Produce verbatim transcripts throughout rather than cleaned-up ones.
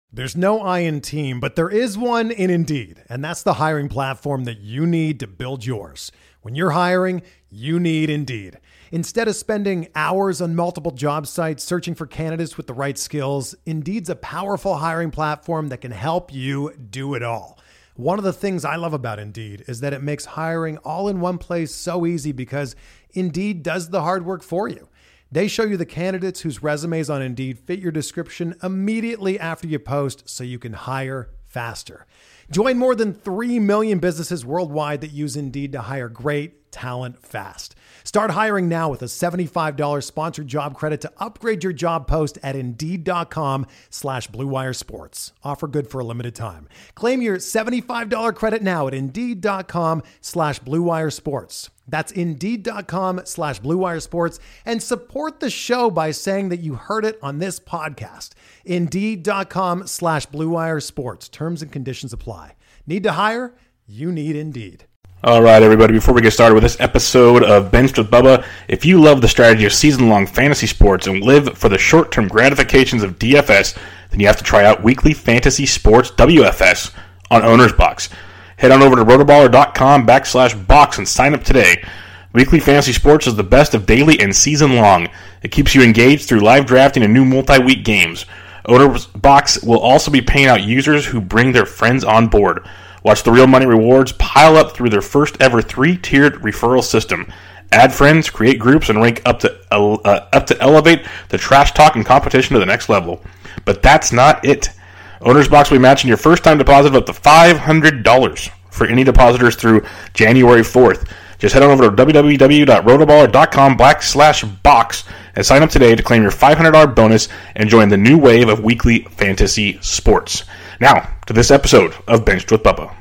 There's no I in team, but there is one in Indeed, and that's the hiring platform that you need to build yours. When you're hiring, you need Indeed. Instead of spending hours on multiple job sites searching for candidates with the right skills, Indeed's a powerful hiring platform that can help you do it all. One of the things I love about Indeed is that it makes hiring all in one place so easy because Indeed does the hard work for you. They show you the candidates whose resumes on Indeed fit your description immediately after you post so you can hire faster. Join more than three million businesses worldwide that use Indeed to hire great talent fast. Start hiring now with a seventy-five dollars sponsored job credit to upgrade your job post at Indeed.com slash Blue Wire Sports. Offer good for a limited time. Claim your seventy-five dollars credit now at Indeed.com slash Blue Wire Sports. That's Indeed.com slash Blue Wire Sports, and support the show by saying that you heard it on this podcast. Indeed.com slash Blue Wire Sports. Terms and conditions apply. Need to hire? You need Indeed. All right, everybody, before we get started with this episode of Benched with Bubba, if you love the strategy of season-long fantasy sports and live for the short-term gratifications of D F S, then you have to try out Weekly Fantasy Sports W F S on Owner's Box. Head on over to rotoballer.com backslash box and sign up today. Weekly Fantasy Sports is the best of daily and season-long. It keeps you engaged through live drafting and new multi-week games. Owner's Box will also be paying out users who bring their friends on board. Watch the real money rewards pile up through their first ever three-tiered referral system. Add friends, create groups, and rank up to uh, up to elevate the trash talk and competition to the next level. But that's not it. Owner's Box will be matching your first-time deposit of up to five hundred dollars for any depositors through January fourth. Just head on over to www.rotoballer.com backslash box and sign up today to claim your five hundred dollars bonus and join the new wave of weekly fantasy sports. Now, to this episode of Benched with Bubba.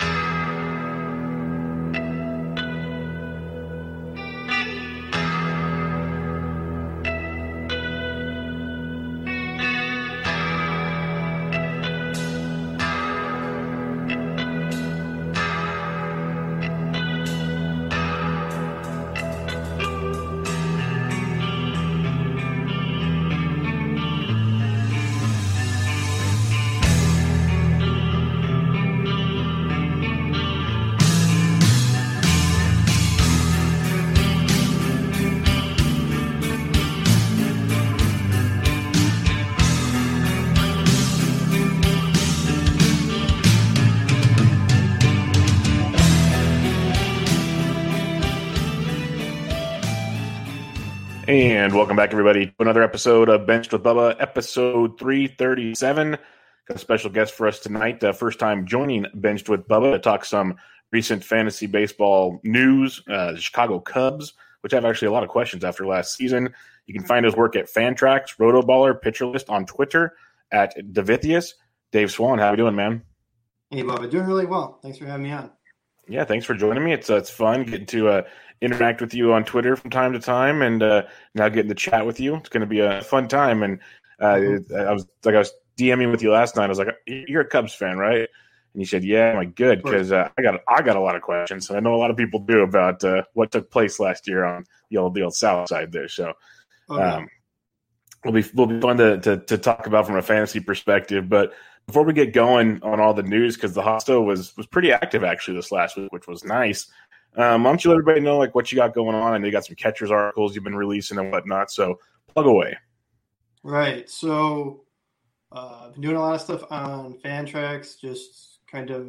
And welcome back, everybody, to another episode of Benched with Bubba, episode three thirty-seven. Got a special guest for us tonight, uh, first time joining Benched with Bubba to talk some recent fantasy baseball news, uh, the Chicago Cubs, which have actually a lot of questions after last season. You can find his work at Fantrax, Rotoballer, Pitcher List on Twitter, at Davithius. Dave Swan, how you doing, man? Hey, Bubba, doing really well. Thanks for having me on. Yeah, thanks for joining me. It's uh, it's fun getting to uh, interact with you on Twitter from time to time, and uh, now getting to chat with you. It's going to be a fun time. And uh, mm-hmm. I was like, I was DMing with you last night. I was like, "You're a Cubs fan, right?" And you said, "Yeah." I'm like, "Good," because uh, I got I got a lot of questions, and I know a lot of people do about uh, what took place last year on the old the old South Side there. So, oh, yeah. um, will be will be fun to, to to talk about from a fantasy perspective, but. Before we get going on all the news, because the Hosto was was pretty active actually this last week, which was nice. Um, why don't you let everybody know like what you got going on? I know you got some catchers articles you've been releasing and whatnot, so plug away. Right. So uh, I've been doing a lot of stuff on Fantrax, just kind of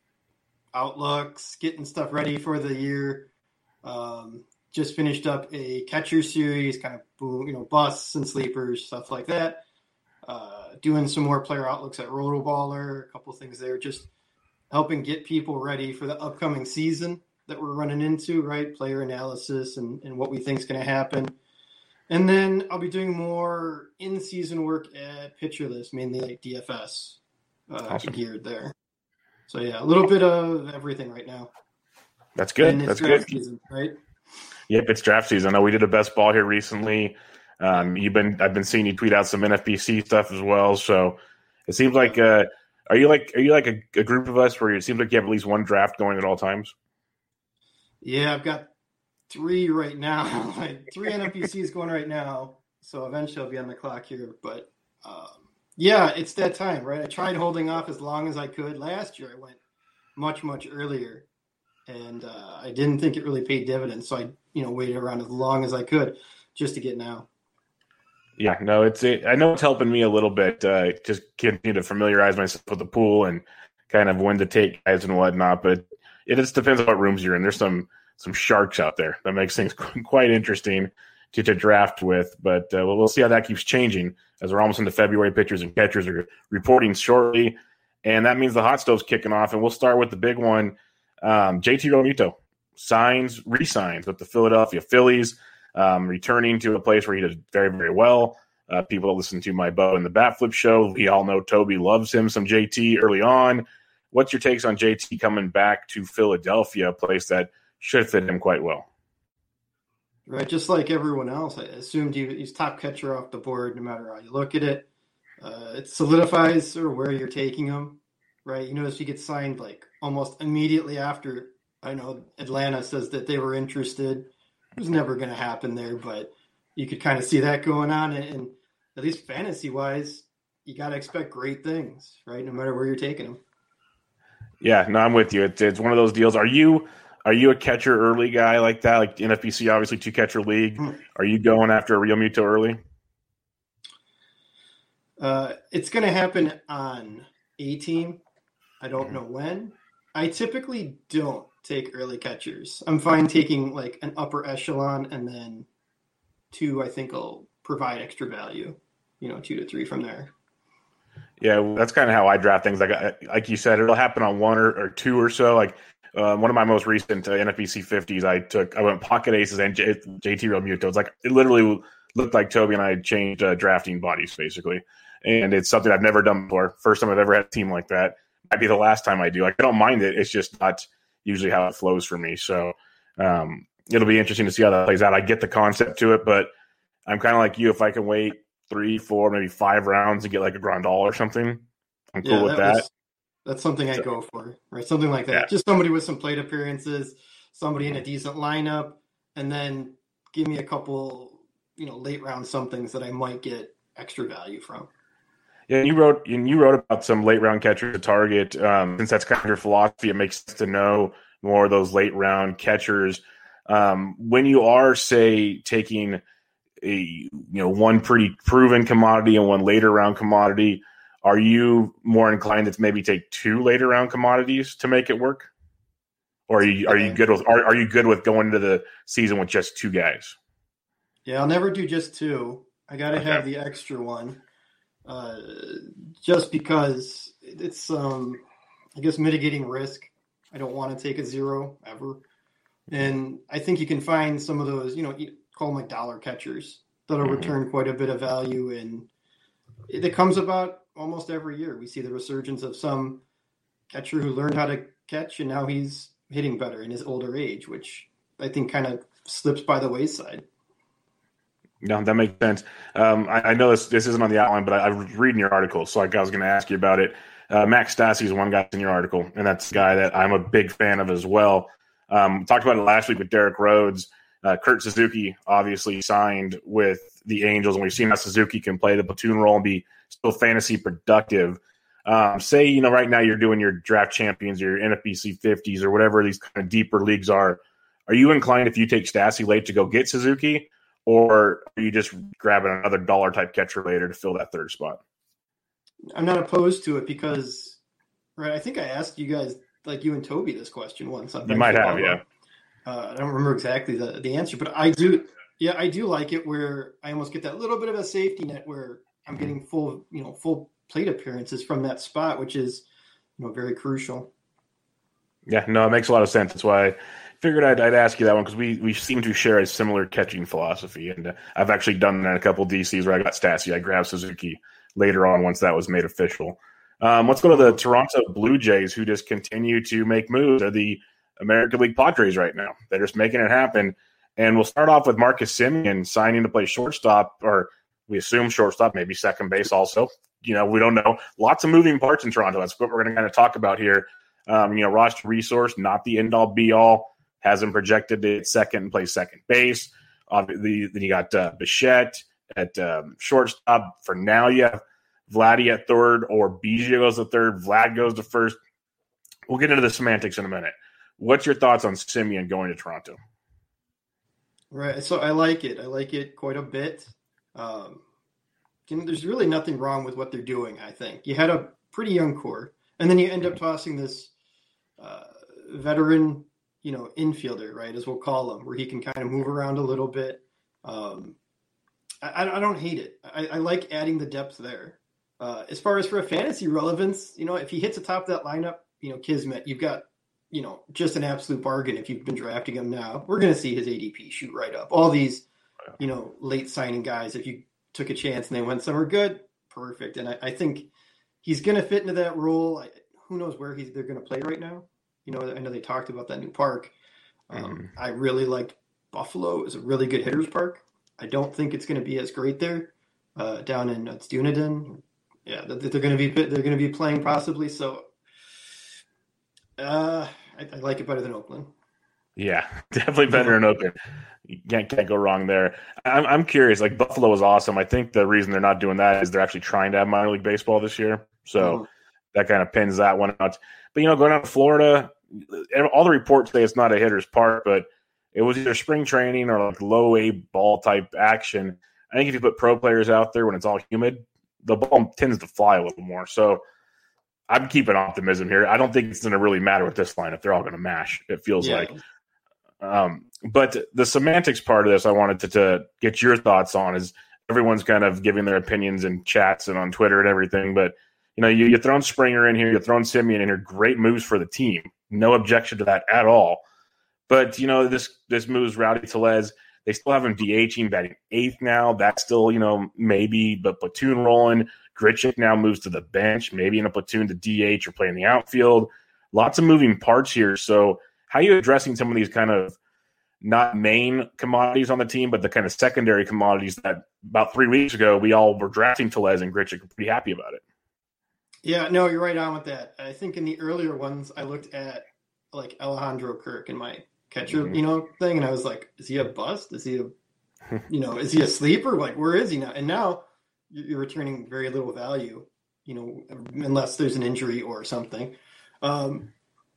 outlooks, getting stuff ready for the year. Um, just finished up a catcher series, kind of you know busts and sleepers, stuff like that. Uh, doing some more player outlooks at Rotoballer, a couple things there, just helping get people ready for the upcoming season that we're running into, right? Player analysis and, and what we think is going to happen. And then I'll be doing more in-season work at Pitcher List, mainly like D F S uh, awesome. geared there. So, yeah, a little bit of everything right now. That's good. And it's That's draft good. season, right? Yep, it's draft season. I know we did a best ball here recently. Um, you've been, I've been seeing you tweet out some N F B C stuff as well. So it seems like, uh, are you like, are you like a, a group of us where it seems like you have at least one draft going at all times? Yeah, I've got three right now, like three N F B Cs going right now. So eventually I'll be on the clock here, but um, Yeah, it's that time, right? I tried holding off as long as I could. Last year, I went much, much earlier, and uh, I didn't think it really paid dividends. So I, you know, waited around as long as I could just to get now. Yeah, no, it's it, I know it's helping me a little bit. Uh, just continue to familiarize myself with the pool and kind of when to take guys and whatnot. But it just depends on what rooms you're in. There's some some sharks out there that makes things quite interesting to, to draft with. But uh, we'll, we'll see how that keeps changing as we're almost into February. Pitchers and catchers are reporting shortly, and that means the hot stove's kicking off. And we'll start with the big one. Um, J T Realmuto signs, re-signs with the Philadelphia Phillies. Um, returning to a place where he did very, very well. Uh, people that listen to my Bo and the Bat Flip show, we all know Toby loves him some J T early on. What's your takes on J T coming back to Philadelphia, a place that should fit him quite well? Right, just like everyone else, I assumed he, he's top catcher off the board no matter how you look at it. Uh, it solidifies sort of where you're taking him, right? You notice he gets signed like almost immediately after, I know Atlanta says that they were interested. It was never going to happen there, but you could kind of see that going on. And, and at least fantasy-wise, you got to expect great things, right? No matter where you're taking them. Yeah, no, I'm with you. It's, it's one of those deals. Are you are you a catcher early guy like that? Like N F B C, obviously two-catcher league. Hmm. Are you going after a Realmuto early? Uh, it's going to happen on a team. I don't know when. I typically don't take early catchers. I'm fine taking like an upper echelon and then two, I think will provide extra value, you know, two to three from there. Yeah, that's kind of how I draft things. Like like you said, it'll happen on one or, or two or so. Like uh, one of my most recent uh, N F B C fifties, I took, I went pocket aces and J, J T Realmuto. It's like, it literally looked like Toby and I had changed uh, drafting bodies basically. And it's something I've never done before. First time I've ever had a team like that. Might be the last time I do. Like, I don't mind it. It's just not usually how it flows for me. So um, it'll be interesting to see how that plays out. I get the concept to it, but I'm kind of like you. If I can wait three, four, maybe five rounds and get like a Grandal or something, I'm cool yeah, with that. that. Was, that's something I so, go for, right? Something like that. Yeah. Just somebody with some plate appearances, somebody in a decent lineup, and then give me a couple, you know, late round somethings that I might get extra value from. Yeah, you wrote and you wrote about some late round catchers to target. Um, since that's kind of your philosophy, it makes sense to know more of those late round catchers. Um, when you are, say, taking a you know one pretty proven commodity and one later round commodity, are you more inclined to maybe take two later round commodities to make it work, or are you are you good with are, are you good with going into the season with just two guys? Yeah, I'll never do just two. I got to okay. have the extra one. Uh, just because it's, um, I guess, mitigating risk. I don't want to take a zero ever. And I think you can find some of those, you know, call them like dollar catchers that'll mm-hmm. return quite a bit of value. And it, it comes about almost every year. We see the resurgence of some catcher who learned how to catch, and now he's hitting better in his older age, which I think kind of slips by the wayside. No, that makes sense. Um, I, I know this this isn't on the outline, but I, I was reading your article, so like I was going to ask you about it. Uh, Max Stassi is one guy in your article, and that's a guy that I'm a big fan of as well. Um, talked about it last week with Derek Rhodes. Uh, Kurt Suzuki obviously signed with the Angels, and we've seen how Suzuki can play the platoon role and be still fantasy productive. Um, say, you know, right now you're doing your draft champions, your N F B C fifties, or whatever these kind of deeper leagues are. Are you inclined, if you take Stassi late, to go get Suzuki? Or are you just grabbing another dollar type catcher later to fill that third spot? I'm not opposed to it because, right, I think I asked you guys, like you and Toby, this question once. You might have, yeah. Uh, I don't remember exactly the, the answer, but I do, yeah, I do like it where I almost get that little bit of a safety net where I'm getting full, you know, full plate appearances from that spot, which is, you know, very crucial. Yeah, no, it makes a lot of sense. That's why I figured I'd, I'd ask you that one, because we, we seem to share a similar catching philosophy. And uh, I've actually done that in a couple of D Cs where I got Stassi. I grabbed Suzuki later on once that was made official. Um, let's go to the Toronto Blue Jays, who just continue to make moves. They're the American League Padres right now. They're just making it happen. And we'll start off with Marcus Semien signing to play shortstop, or we assume shortstop, maybe second base also. You know, we don't know. Lots of moving parts in Toronto. That's what we're going to kind of talk about here. Um, you know, roster resource, not the end-all, be-all. Has him projected to hit second and play second base. Uh, the, then you got uh, Bichette at um, shortstop. For now, you have Vladdy at third or Biggio goes to third, Vlad goes to first. We'll get into the semantics in a minute. What's your thoughts on Semien going to Toronto? Right. So I like it. I like it quite a bit. Um, you know, there's really nothing wrong with what they're doing, I think. You had a pretty young core, and then you end up tossing this uh, veteran, you know, infielder, right, as we'll call him, where he can kind of move around a little bit. Um, I, I don't hate it. I, I like adding the depth there. Uh, as far as for a fantasy relevance, you know, if he hits the top of that lineup, you know, Kismet, you've got, you know, just an absolute bargain if you've been drafting him now. We're going to see his A D P shoot right up. All these, you know, late signing guys, if you took a chance and they went somewhere good, perfect. And I, I think he's going to fit into that role. I, who knows where he's they're going to play right now. You know, I know they talked about that new park. Um, mm-hmm. I really liked Buffalo. It's a really good hitter's park. I don't think it's going to be as great there uh, down in uh, Dunedin. Yeah, they're going to be they're going to be playing possibly. So uh, I, I like it better than Oakland. Yeah, definitely better than Oakland. You can't, can't go wrong there. I'm I'm curious. Like Buffalo is awesome. I think the reason they're not doing that is they're actually trying to have minor league baseball this year. So mm-hmm. that kind of pins that one out. But you know, going out to Florida, all the reports say it's not a hitter's park, but it was either spring training or like low A ball type action. I think if you put pro players out there when it's all humid, the ball tends to fly a little more. So I'm keeping optimism here. I don't think it's going to really matter with this lineup. They're all going to mash, it feels yeah. like. Um, but the semantics part of this I wanted to, to get your thoughts on is everyone's kind of giving their opinions in chats and on Twitter and everything. But, you know, you, you're throwing Springer in here, you're throwing Semien in here. Great moves for the team. No objection to that at all. But, you know, this this moves Rowdy Tellez. They still have him DHing, batting eighth now. That's still, you know, maybe, but platoon rolling. Grichuk now moves to the bench, maybe in a platoon to D H or play in the outfield. Lots of moving parts here. So how are you addressing some of these kind of not main commodities on the team, but the kind of secondary commodities that about three weeks ago we all were drafting Tellez and Grichuk were pretty happy about it? Yeah, no, you're right on with that. I think in the earlier ones, I looked at like Alejandro Kirk in my catcher, mm-hmm. you know, thing, and I was like, is he a bust? Is he a, you know, is he a sleeper? Like, where is he now? And now you're returning very little value, you know, unless there's an injury or something. Um,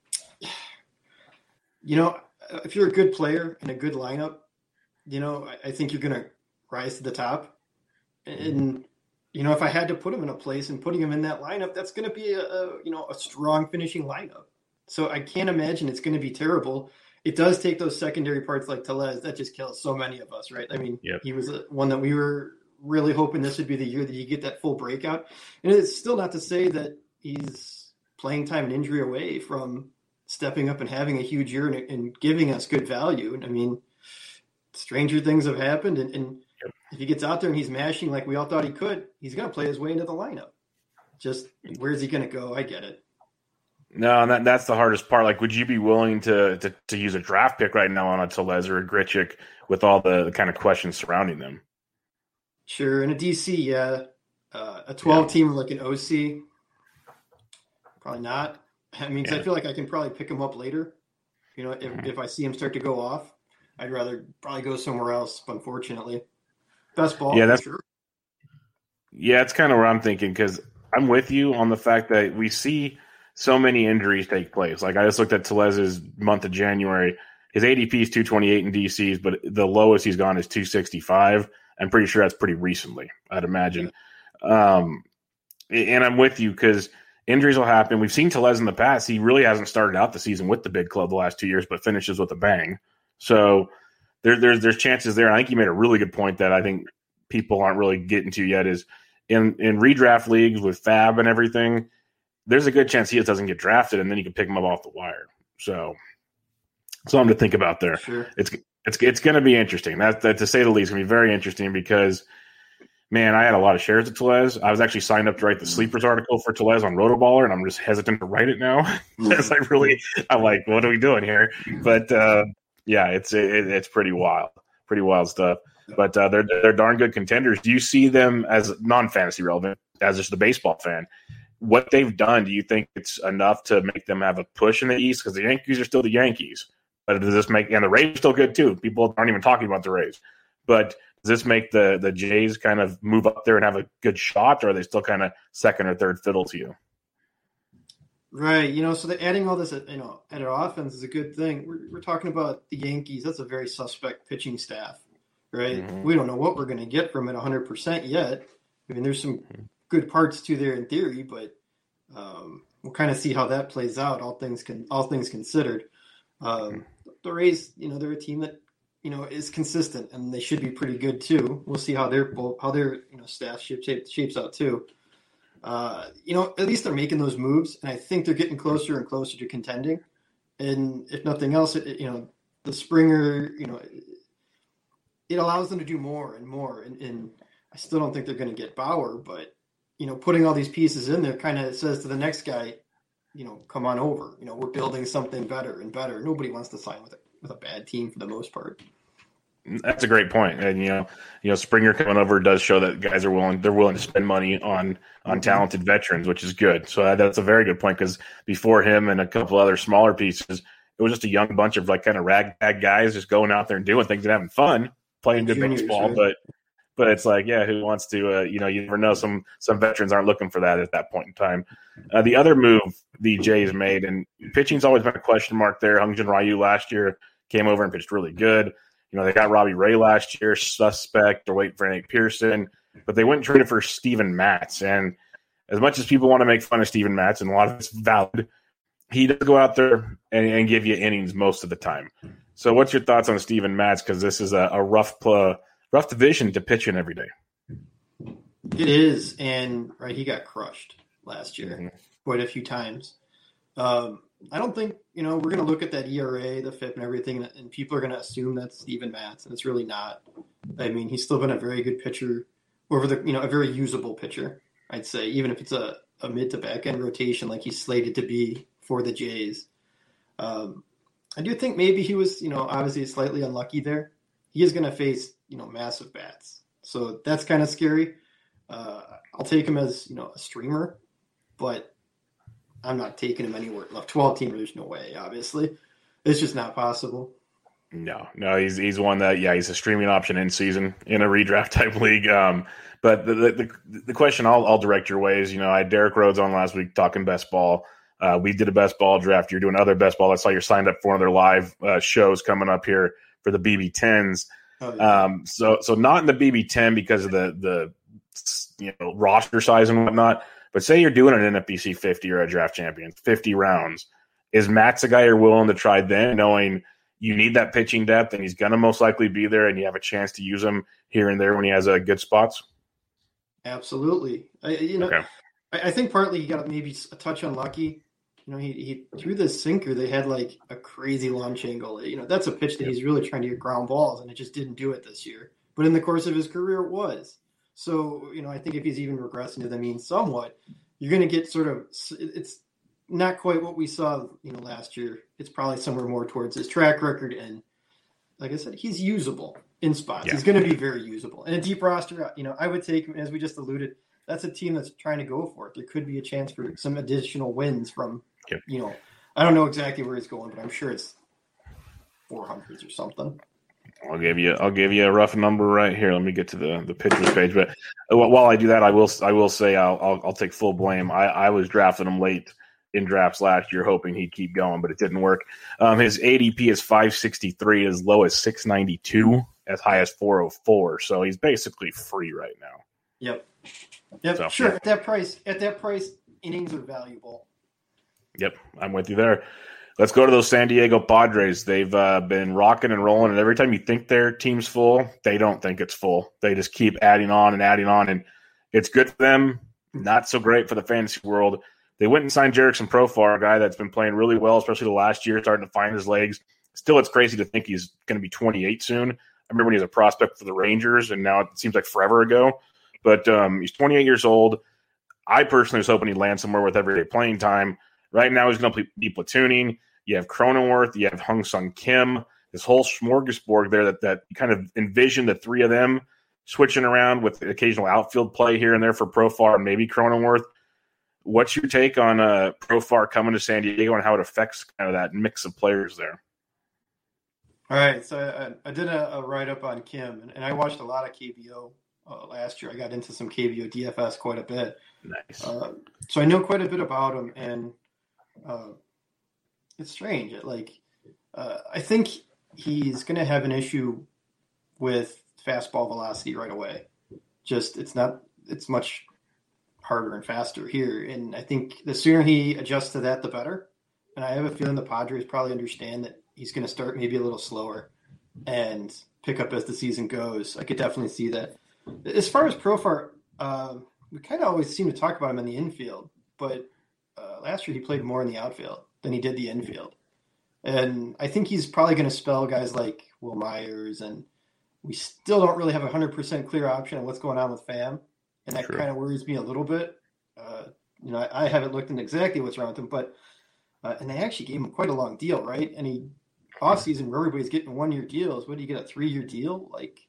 you know, if you're a good player in a good lineup, you know, I, I think you're going to rise to the top. And, you know, if I had to put him in a place and putting him in that lineup, that's going to be a, a, you know, a strong finishing lineup. So I can't imagine it's going to be terrible. It does take those secondary parts like Tellez. That just kills so many of us, right? I mean, yep. he was one that we were really hoping this would be the year that you get that full breakout. And it's still not to say that he's playing time and injury away from stepping up and having a huge year and, and giving us good value. And I mean, stranger things have happened. And, and yep. if he gets out there and he's mashing like we all thought he could, he's going to play his way into the lineup. Just where's he going to go? I get it. No, that that's the hardest part. Like, would you be willing to, to, to use a draft pick right now on a Tellez or a Grichuk with all the, the kind of questions surrounding them? Sure. In a D C, yeah. Uh, a twelve-team yeah. like an O C, probably not. I mean, yeah. I feel like I can probably pick him up later. You know, if, mm-hmm. if I see him start to go off, I'd rather probably go somewhere else, unfortunately. Best ball, yeah, that's, sure. Yeah, that's kind of where I'm thinking, because I'm with you on the fact that we see – so many injuries take place. Like I just looked at Tellez's month of January. His A D P is two twenty-eight in D Cs, but the lowest he's gone is two sixty-five. I'm pretty sure that's pretty recently, I'd imagine. Um, and I'm with you because injuries will happen. We've seen Tellez in the past. He really hasn't started out the season with the big club the last two years, but finishes with a bang. So there, there's there's chances there. And I think you made a really good point that I think people aren't really getting to yet is in, in redraft leagues with Fab and everything, there's a good chance he just doesn't get drafted, and then you can pick him up off the wire. So, something to think about there. Sure. It's it's it's going to be interesting. That, that to say the least, going to be very interesting because, man, I had a lot of shares of Tellez. I was actually signed up to write the sleepers article for Tellez on Rotoballer, and I'm just hesitant to write it now because I really I'm like, what are we doing here? But uh, yeah, it's it, it's pretty wild, pretty wild stuff. But uh, they're they're darn good contenders. Do you see them as non-fantasy relevant, as just the baseball fan? What they've done, do you think it's enough to make them have a push in the East? Because the Yankees are still the Yankees. But does this make – and the Rays are still good too. People aren't even talking about the Rays. But Does this make the the Jays kind of move up there and have a good shot, or are they still kind of second or third fiddle to you? Right. You know, so the adding all this, you know, at our offense is a good thing. We're, we're talking about the Yankees. That's a very suspect pitching staff, right? Mm-hmm. We don't know what we're going to get from it one hundred percent yet. I mean, there's some good parts to there in theory, but um, we'll kind of see how that plays out, all things can, all things considered. Um, the Rays, you know, they're a team that, you know, is consistent, and they should be pretty good too. We'll see how their how their you know staff shape, shape, shapes out too. Uh, you know, at least they're making those moves, and I think they're getting closer and closer to contending. And if nothing else, it, you know, the Springer, you know, it, it allows them to do more and more. And, and I still don't think they're going to get Bauer, but you know, putting all these pieces in there kind of says to the next guy, you know, come on over. You know, we're building something better and better. Nobody wants to sign with it. with a bad team for the most part. That's a great point. And, you know, you know, Springer coming over does show that guys are willing, they're willing to spend money on, on mm-hmm. talented veterans, which is good. So that's a very good point, because before him and a couple other smaller pieces, it was just a young bunch of like kind of ragtag guys just going out there and doing things and having fun, playing good Juniors, baseball. Right? But, but it's like, yeah, who wants to, uh, you know, you never know. Some, some veterans aren't looking for that at that point in time. Uh, the other move the Jays made, and pitching's always been a question mark there. Hyun-Jin Ryu last year came over and pitched really good. You know, they got Robbie Ray last year, suspect. They're waiting for Nate Pearson. But they went and traded for Steven Matz. And as much as people want to make fun of Steven Matz, and a lot of it's valid, he does go out there and, and give you innings most of the time. So what's your thoughts on Steven Matz? Because this is a, a rough uh, rough division to pitch in every day. It is. And, right, he got crushed last year mm-hmm. quite a few times. Um, I don't think, you know, we're going to look at that E R A, the F I P and everything, and people are going to assume that's Steven Matz, and it's really not. I mean, he's still been a very good pitcher over the, you know, a very usable pitcher, I'd say, even if it's a, a mid to back end rotation like he's slated to be for the Jays. Um, I do think maybe he was, you know, obviously slightly unlucky there. He is going to face, you know, massive bats. So that's kind of scary. Uh, I'll take him as, you know, a streamer, but I'm not taking him anywhere left. twelve teamer, there's no way, obviously. It's just not possible. No, no, he's he's one that, yeah, he's a streaming option in season in a redraft type league. Um, but the, the the question I'll I'll direct your way is, you know, I had Derek Rhodes on last week talking best ball. Uh, we did a best ball draft. You're doing other best ball. I saw you're signed up for one of their live uh, shows coming up here for the B B tens. Oh, yeah. Um, so so not in the B B ten because of the the you know roster size and whatnot. But say you're doing an N F B C fifty or a draft champion, fifty rounds. Is Matt's a guy you're willing to try then, knowing you need that pitching depth and he's going to most likely be there and you have a chance to use him here and there when he has uh, good spots? Absolutely. I, you know, okay. I, I think partly he got maybe a touch unlucky. You know, he, he threw this sinker. They had like a crazy launch angle. You know, that's a pitch that he's really trying to get ground balls, and it just didn't do it this year. But in the course of his career, it was. So, you know, I think if he's even regressing to the mean somewhat, you're going to get sort of, it's not quite what we saw, you know, last year. It's probably somewhere more towards his track record. And like I said, he's usable in spots. Yeah. He's going to be very usable. And a deep roster, you know, I would take him, as we just alluded, that's a team that's trying to go for it. There could be a chance for some additional wins from, yep. you know, I don't know exactly where he's going, but I'm sure it's four hundreds or something. I'll give you. I'll give you a rough number right here. Let me get to the, the pitchers page. But while I do that, I will. I will say I'll. I'll, I'll take full blame. I, I was drafting him late in drafts last year, hoping he'd keep going, but it didn't work. Um, his A D P is five sixty-three, as low as six ninety-two, as high as four oh four. So he's basically free right now. Yep. Yep. So, sure. Yeah. At that price, at that price, innings are valuable. Yep, I'm with you there. Let's go to those San Diego Padres. They've uh, been rocking and rolling, and every time you think their team's full, they don't think it's full. They just keep adding on and adding on, and it's good for them, not so great for the fantasy world. They went and signed Jerickson Profar, a guy that's been playing really well, especially the last year, starting to find his legs. Still, it's crazy to think he's going to be twenty-eight soon. I remember when he was a prospect for the Rangers, and now it seems like forever ago. But um, he's twenty-eight years old. I personally was hoping he'd land somewhere with everyday playing time. Right now, he's going to be platooning. You have Cronenworth, you have Hung Sung Kim, this whole smorgasbord there that, that you kind of envision the three of them switching around with occasional outfield play here and there for Profar and maybe Cronenworth. What's your take on uh, Profar coming to San Diego and how it affects kind of that mix of players there? All right, so I, I did a, a write up on Kim, and, and I watched a lot of K B O uh, last year. I got into some K B O D F S quite a bit. Nice. Uh, so I know quite a bit about him, and uh, it's strange. It, like, uh, I think he's going to have an issue with fastball velocity right away. Just it's not. It's much harder and faster here, and I think the sooner he adjusts to that, the better. And I have a feeling the Padres probably understand that he's going to start maybe a little slower and pick up as the season goes. I could definitely see that. As far as Profar, uh, we kind of always seem to talk about him in the infield, but uh, last year he played more in the outfield than he did the infield. And I think he's probably going to spell guys like Will Myers, and we still don't really have a one hundred percent clear option on what's going on with Pham, and that kind of worries me a little bit. Uh, you know, I, I haven't looked into exactly what's wrong with him, but uh, and they actually gave him quite a long deal, right? And he off season where everybody's getting one year deals. What do you get, a three year deal? Like,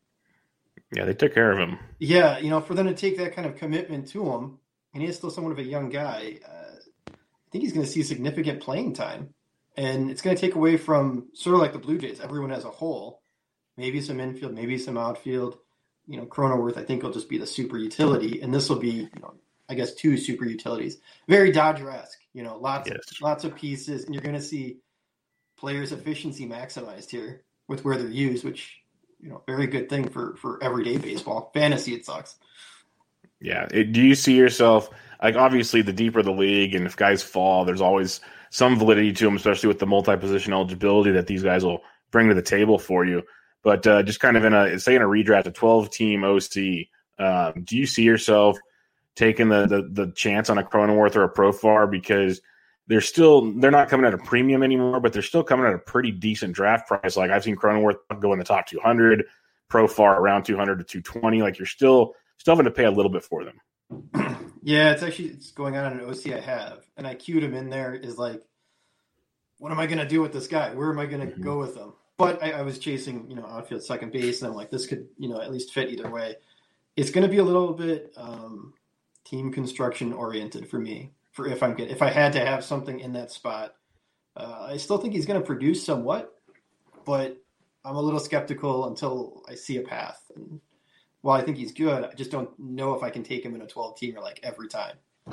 yeah, they took care of him. Yeah, you know, for them to take that kind of commitment to him, and he is still somewhat of a young guy. Uh, I think he's going to see significant playing time, and it's going to take away from sort of like the Blue Jays, everyone as a whole. Maybe some infield, maybe some outfield. You know, Cronenworth, I think, will just be the super utility, and this will be, you know, I guess, two super utilities. Very Dodger-esque, you know, lots yes. of lots of pieces, and you're going to see players' efficiency maximized here with where they're used, which, you know, very good thing for, for everyday baseball. Fantasy, it sucks. Yeah. It, do you see yourself, like, obviously, the deeper the league, and if guys fall, there's always some validity to them, especially with the multi-position eligibility that these guys will bring to the table for you. But uh, just kind of in a, say in a redraft, a twelve-team O C, um, do you see yourself taking the, the the chance on a Cronenworth or a Profar, because they're still they're not coming at a premium anymore, but they're still coming at a pretty decent draft price. Like I've seen Cronenworth go in the top two hundred, Profar around two hundred to two twenty. Like you're still still having to pay a little bit for them. Yeah, it's actually it's going on in an O C I have, and I queued him in there. Is like, what am I going to do with this guy? Where am I going to mm-hmm. go with him? But I, I was chasing, you know, outfield, second base, and I'm like, this could, you know, at least fit either way. It's going to be a little bit um, team construction oriented for me. For if I'm get, if I had to have something in that spot, uh, I still think he's going to produce somewhat, but I'm a little skeptical until I see a path. And while I think he's good, I just don't know if I can take him in a twelve teamer like every time.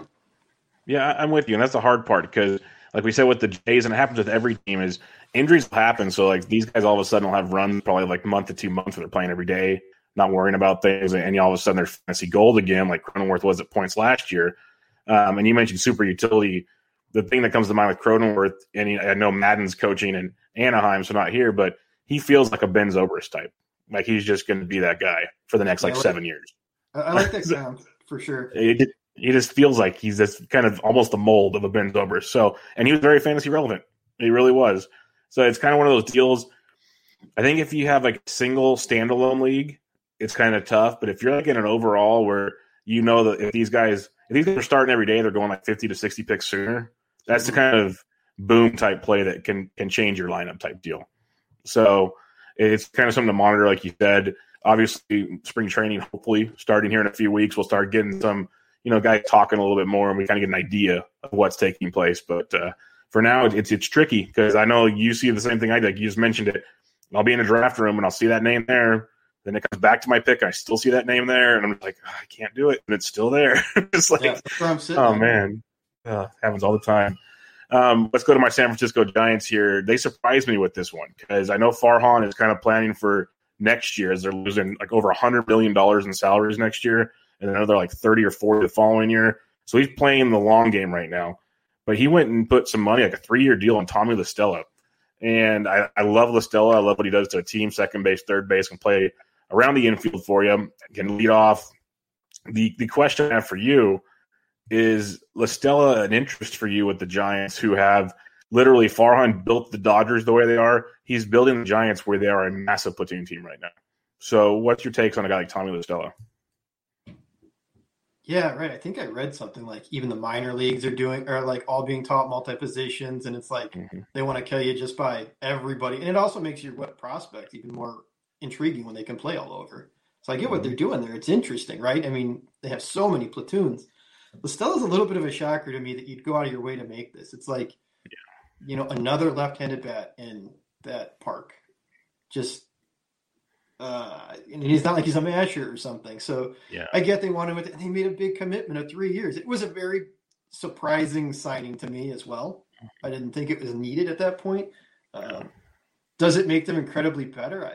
Yeah, I'm with you, and that's the hard part because, like we said with the Jays, and it happens with every team, is injuries will happen. So, like, these guys all of a sudden will have runs probably like month to two months where they're playing every day, not worrying about things, and all of a sudden they're fantasy gold again, like Cronenworth was at points last year. Um, and you mentioned super utility. The thing that comes to mind with Cronenworth, and he, I know Madden's coaching in Anaheim, so not here, but he feels like a Ben Zobrist type. Like he's just going to be that guy for the next like, like seven years. I like that sound for sure. It, He just feels like he's this kind of almost the mold of a Ben Zobrist. So, and he was very fantasy relevant. He really was. So it's kind of one of those deals. I think if you have like a single standalone league, it's kind of tough. But if you're like in an overall where you know that if these guys, if these guys are starting every day, they're going like fifty to sixty picks sooner. That's mm-hmm. the kind of boom type play that can can change your lineup type deal. So it's kind of something to monitor, like you said. Obviously, spring training, hopefully starting here in a few weeks, we'll start getting some. You know, guys talking a little bit more, and we kind of get an idea of what's taking place. But uh, for now, it's it's tricky because I know you see the same thing I did. Like you just mentioned it. I'll be in a draft room and I'll see that name there. Then it comes back to my pick, and I still see that name there, and I'm like, oh, I can't do it, and it's still there. It's like, yeah, I'm sitting oh there. man, uh, happens all the time. Um, let's go to my San Francisco Giants here. They surprised me with this one because I know Farhan is kind of planning for next year as they're losing like over a hundred million dollars in salaries next year. And another like thirty or forty the following year. So he's playing the long game right now. But he went and put some money, like a three-year deal on Tommy La Stella. And I, I love La Stella. I love what he does to a team, second base, third base, can play around the infield for you, can lead off. The the question I have for you is La Stella an interest for you with the Giants, who have literally Farhan built the Dodgers the way they are. He's building the Giants where they are a massive platoon team right now. So what's your takes on a guy like Tommy La Stella? Yeah, right. I think I read something like even the minor leagues are doing are like all being taught multi-positions, and it's like mm-hmm. they want to kill you just by everybody. And it also makes your wet prospects even more intriguing when they can play all over. So I get what they're doing there. It's interesting, right? I mean, they have so many platoons. La Stella's a little bit of a shocker to me that you'd go out of your way to make this. It's like, yeah. you know, another left-handed bat in that park. just uh, and he's not like he's a masher or something. So Yeah. I get they wanted him, and they made a big commitment of three years. It was a very surprising signing to me as well. I didn't think it was needed at that point. Uh, does it make them incredibly better? I,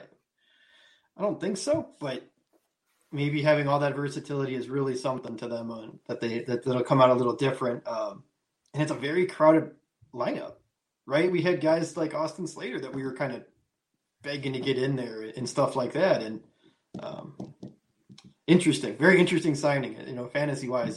I don't think so, but maybe having all that versatility is really something to them on, that they that that'll come out a little different. Um, and it's a very crowded lineup, right? We had guys like Austin Slater that we were kind of begging to get in there and stuff like that. And um, interesting, very interesting signing, you know, fantasy wise.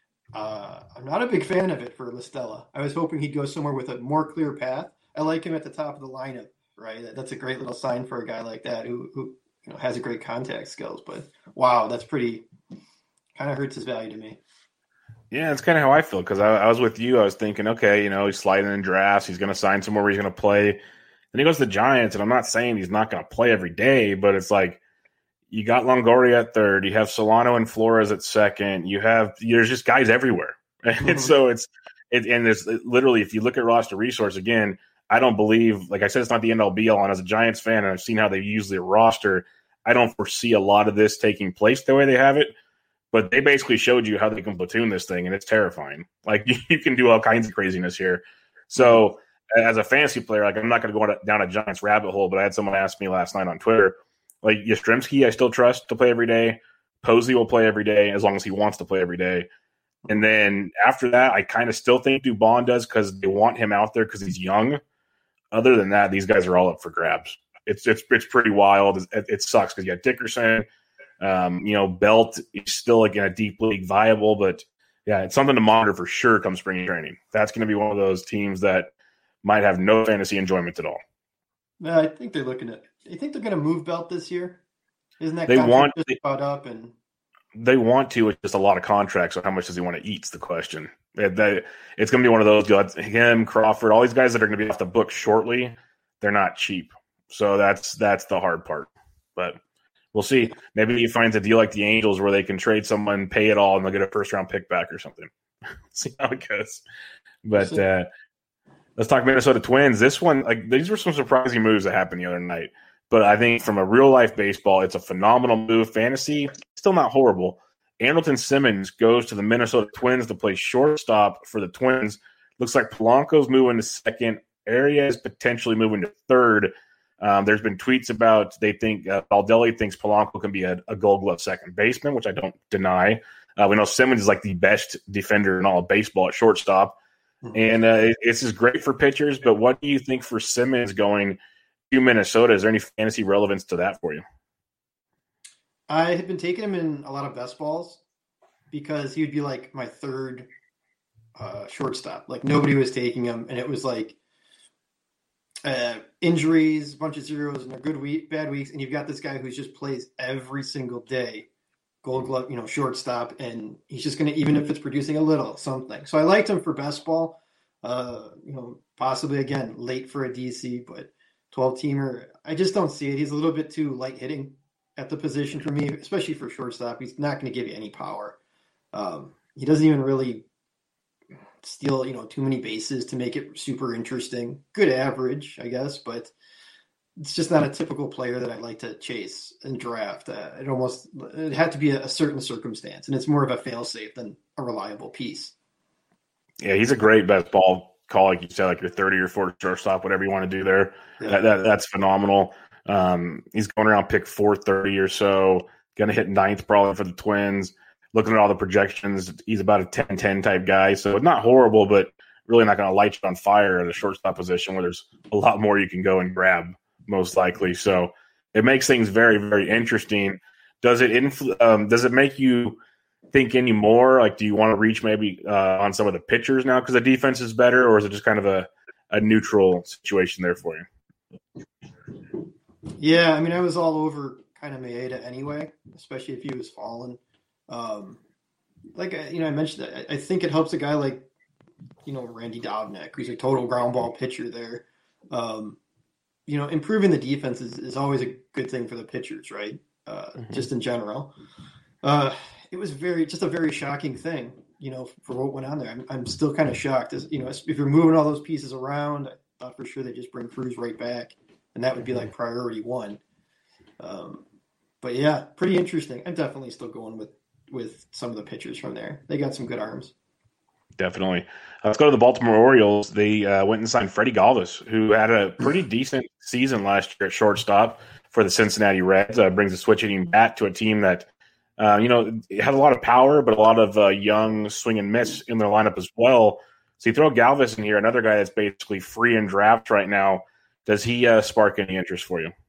Uh, I'm not a big fan of it for Listella. I was hoping he'd go somewhere with a more clear path. I like him at the top of the lineup, right? That's a great little sign for a guy like that who, who you know, has a great contact skills. But wow, that's pretty, kind of hurts his value to me. Yeah, it's kind of how I feel because I, I was with you. I was thinking, okay, you know, he's sliding in drafts. He's going to sign somewhere where he's going to play. Then he goes to the Giants, and I'm not saying he's not going to play every day, but it's like you got Longoria at third, you have Solano and Flores at second, you have there's just guys everywhere, mm-hmm. and so it's it, and there's it, literally if you look at roster resource again, I don't believe, like I said, it's not the end all be all. And as a Giants fan, and I've seen how they use their roster, I don't foresee a lot of this taking place the way they have it. But they basically showed you how they can platoon this thing, and it's terrifying. Like you, you can do all kinds of craziness here. So. As a fantasy player, like I'm not going to go down a Giants rabbit hole, but I had someone ask me last night on Twitter, like Yastrzemski, I still trust to play every day. Posey will play every day as long as he wants to play every day. And then after that, I kind of still think Dubon does because they want him out there because he's young. Other than that, these guys are all up for grabs. It's it's it's pretty wild. It, it sucks because you got Dickerson, um, you know, Belt is still like in a deep league viable, but yeah, it's something to monitor for sure come spring training. That's going to be one of those teams that might have no fantasy enjoyment at all. Yeah, I think they're looking at. I think they're going to move Belt this year. Isn't that they want just they, caught up and they want to? It's just a lot of contracts. So how much does he want to eat's the question. They, they, it's going to be one of those guys. Him, Crawford, all these guys that are going to be off the book shortly. They're not cheap, so that's that's the hard part. But we'll see. Maybe he finds a deal like the Angels where they can trade someone, pay it all, and they'll get a first round pick back or something. See how it goes. But. Uh, Let's talk Minnesota Twins. This one, like these were some surprising moves that happened the other night. But I think from a real life baseball, it's a phenomenal move. Fantasy, still not horrible. Andrelton Simmons goes to the Minnesota Twins to play shortstop for the Twins. Looks like Polanco's moving to second. Arias potentially moving to third. Um, there's been tweets about they think uh, Baldelli thinks Polanco can be a, a Gold Glove second baseman, which I don't deny. Uh, we know Simmons is like the best defender in all of baseball at shortstop. And uh, it's just great for pitchers, but what do you think for Simmons going to Minnesota? Is there any fantasy relevance to that for you? I had been taking him in a lot of best balls because he would be like my third uh, shortstop. Like nobody was taking him, and it was like uh, injuries, a bunch of zeros, and a good week, bad weeks, and you've got this guy who just plays every single day. Gold Glove, you know, shortstop, and he's just going to, even if it's producing a little something. So I liked him for best ball, uh, you know, possibly again, late for a D C, but twelve teamer, I just don't see it. He's a little bit too light hitting at the position for me, especially for shortstop. He's not going to give you any power. Um, he doesn't even really steal, you know, too many bases to make it super interesting. Good average, I guess, but it's just not a typical player that I like to chase and draft. Uh, it almost it had to be a, a certain circumstance, and it's more of a fail-safe than a reliable piece. Yeah, he's a great best ball call, like you said, like your thirty or forty shortstop, whatever you want to do there. Yeah. That, that that's phenomenal. Um, he's going around pick four thirty or so, going to hit ninth probably for the Twins. Looking at all the projections, he's about a ten ten type guy, so not horrible, but really not going to light you on fire at a shortstop position where there's a lot more you can go and grab. Most likely. So it makes things very, very interesting. Does it influ- um, does it make you think any more? Like, do you want to reach maybe uh, on some of the pitchers now because the defense is better, or is it just kind of a, a neutral situation there for you? Yeah, I mean, I was all over kind of Maeda anyway, especially if he was falling. Um, like, you know, I mentioned that I think it helps a guy like, you know, Randy Dobnak, who's a total ground ball pitcher there. Um, You know, improving the defense is, is always a good thing for the pitchers, right? Uh, mm-hmm. Just in general. Uh, it was very, just a very shocking thing, you know, for what went on there. I'm, I'm still kind of shocked. As, you know, if you're moving all those pieces around, I thought for sure they just bring Cruz right back. and that would be like priority one. Um, but yeah, pretty interesting. I'm definitely still going with with some of the pitchers from there. They got some good arms. Definitely. Uh, let's go to the Baltimore Orioles. They uh, went and signed Freddie Galvis, who had a pretty decent season last year at shortstop for the Cincinnati Reds. Uh, brings a switch hitting bat to a team that, uh, you know, had a lot of power, but a lot of uh, young swing and miss in their lineup as well. So you throw Galvis in here, another guy that's basically free in drafts right now. Does he uh, spark any interest for you?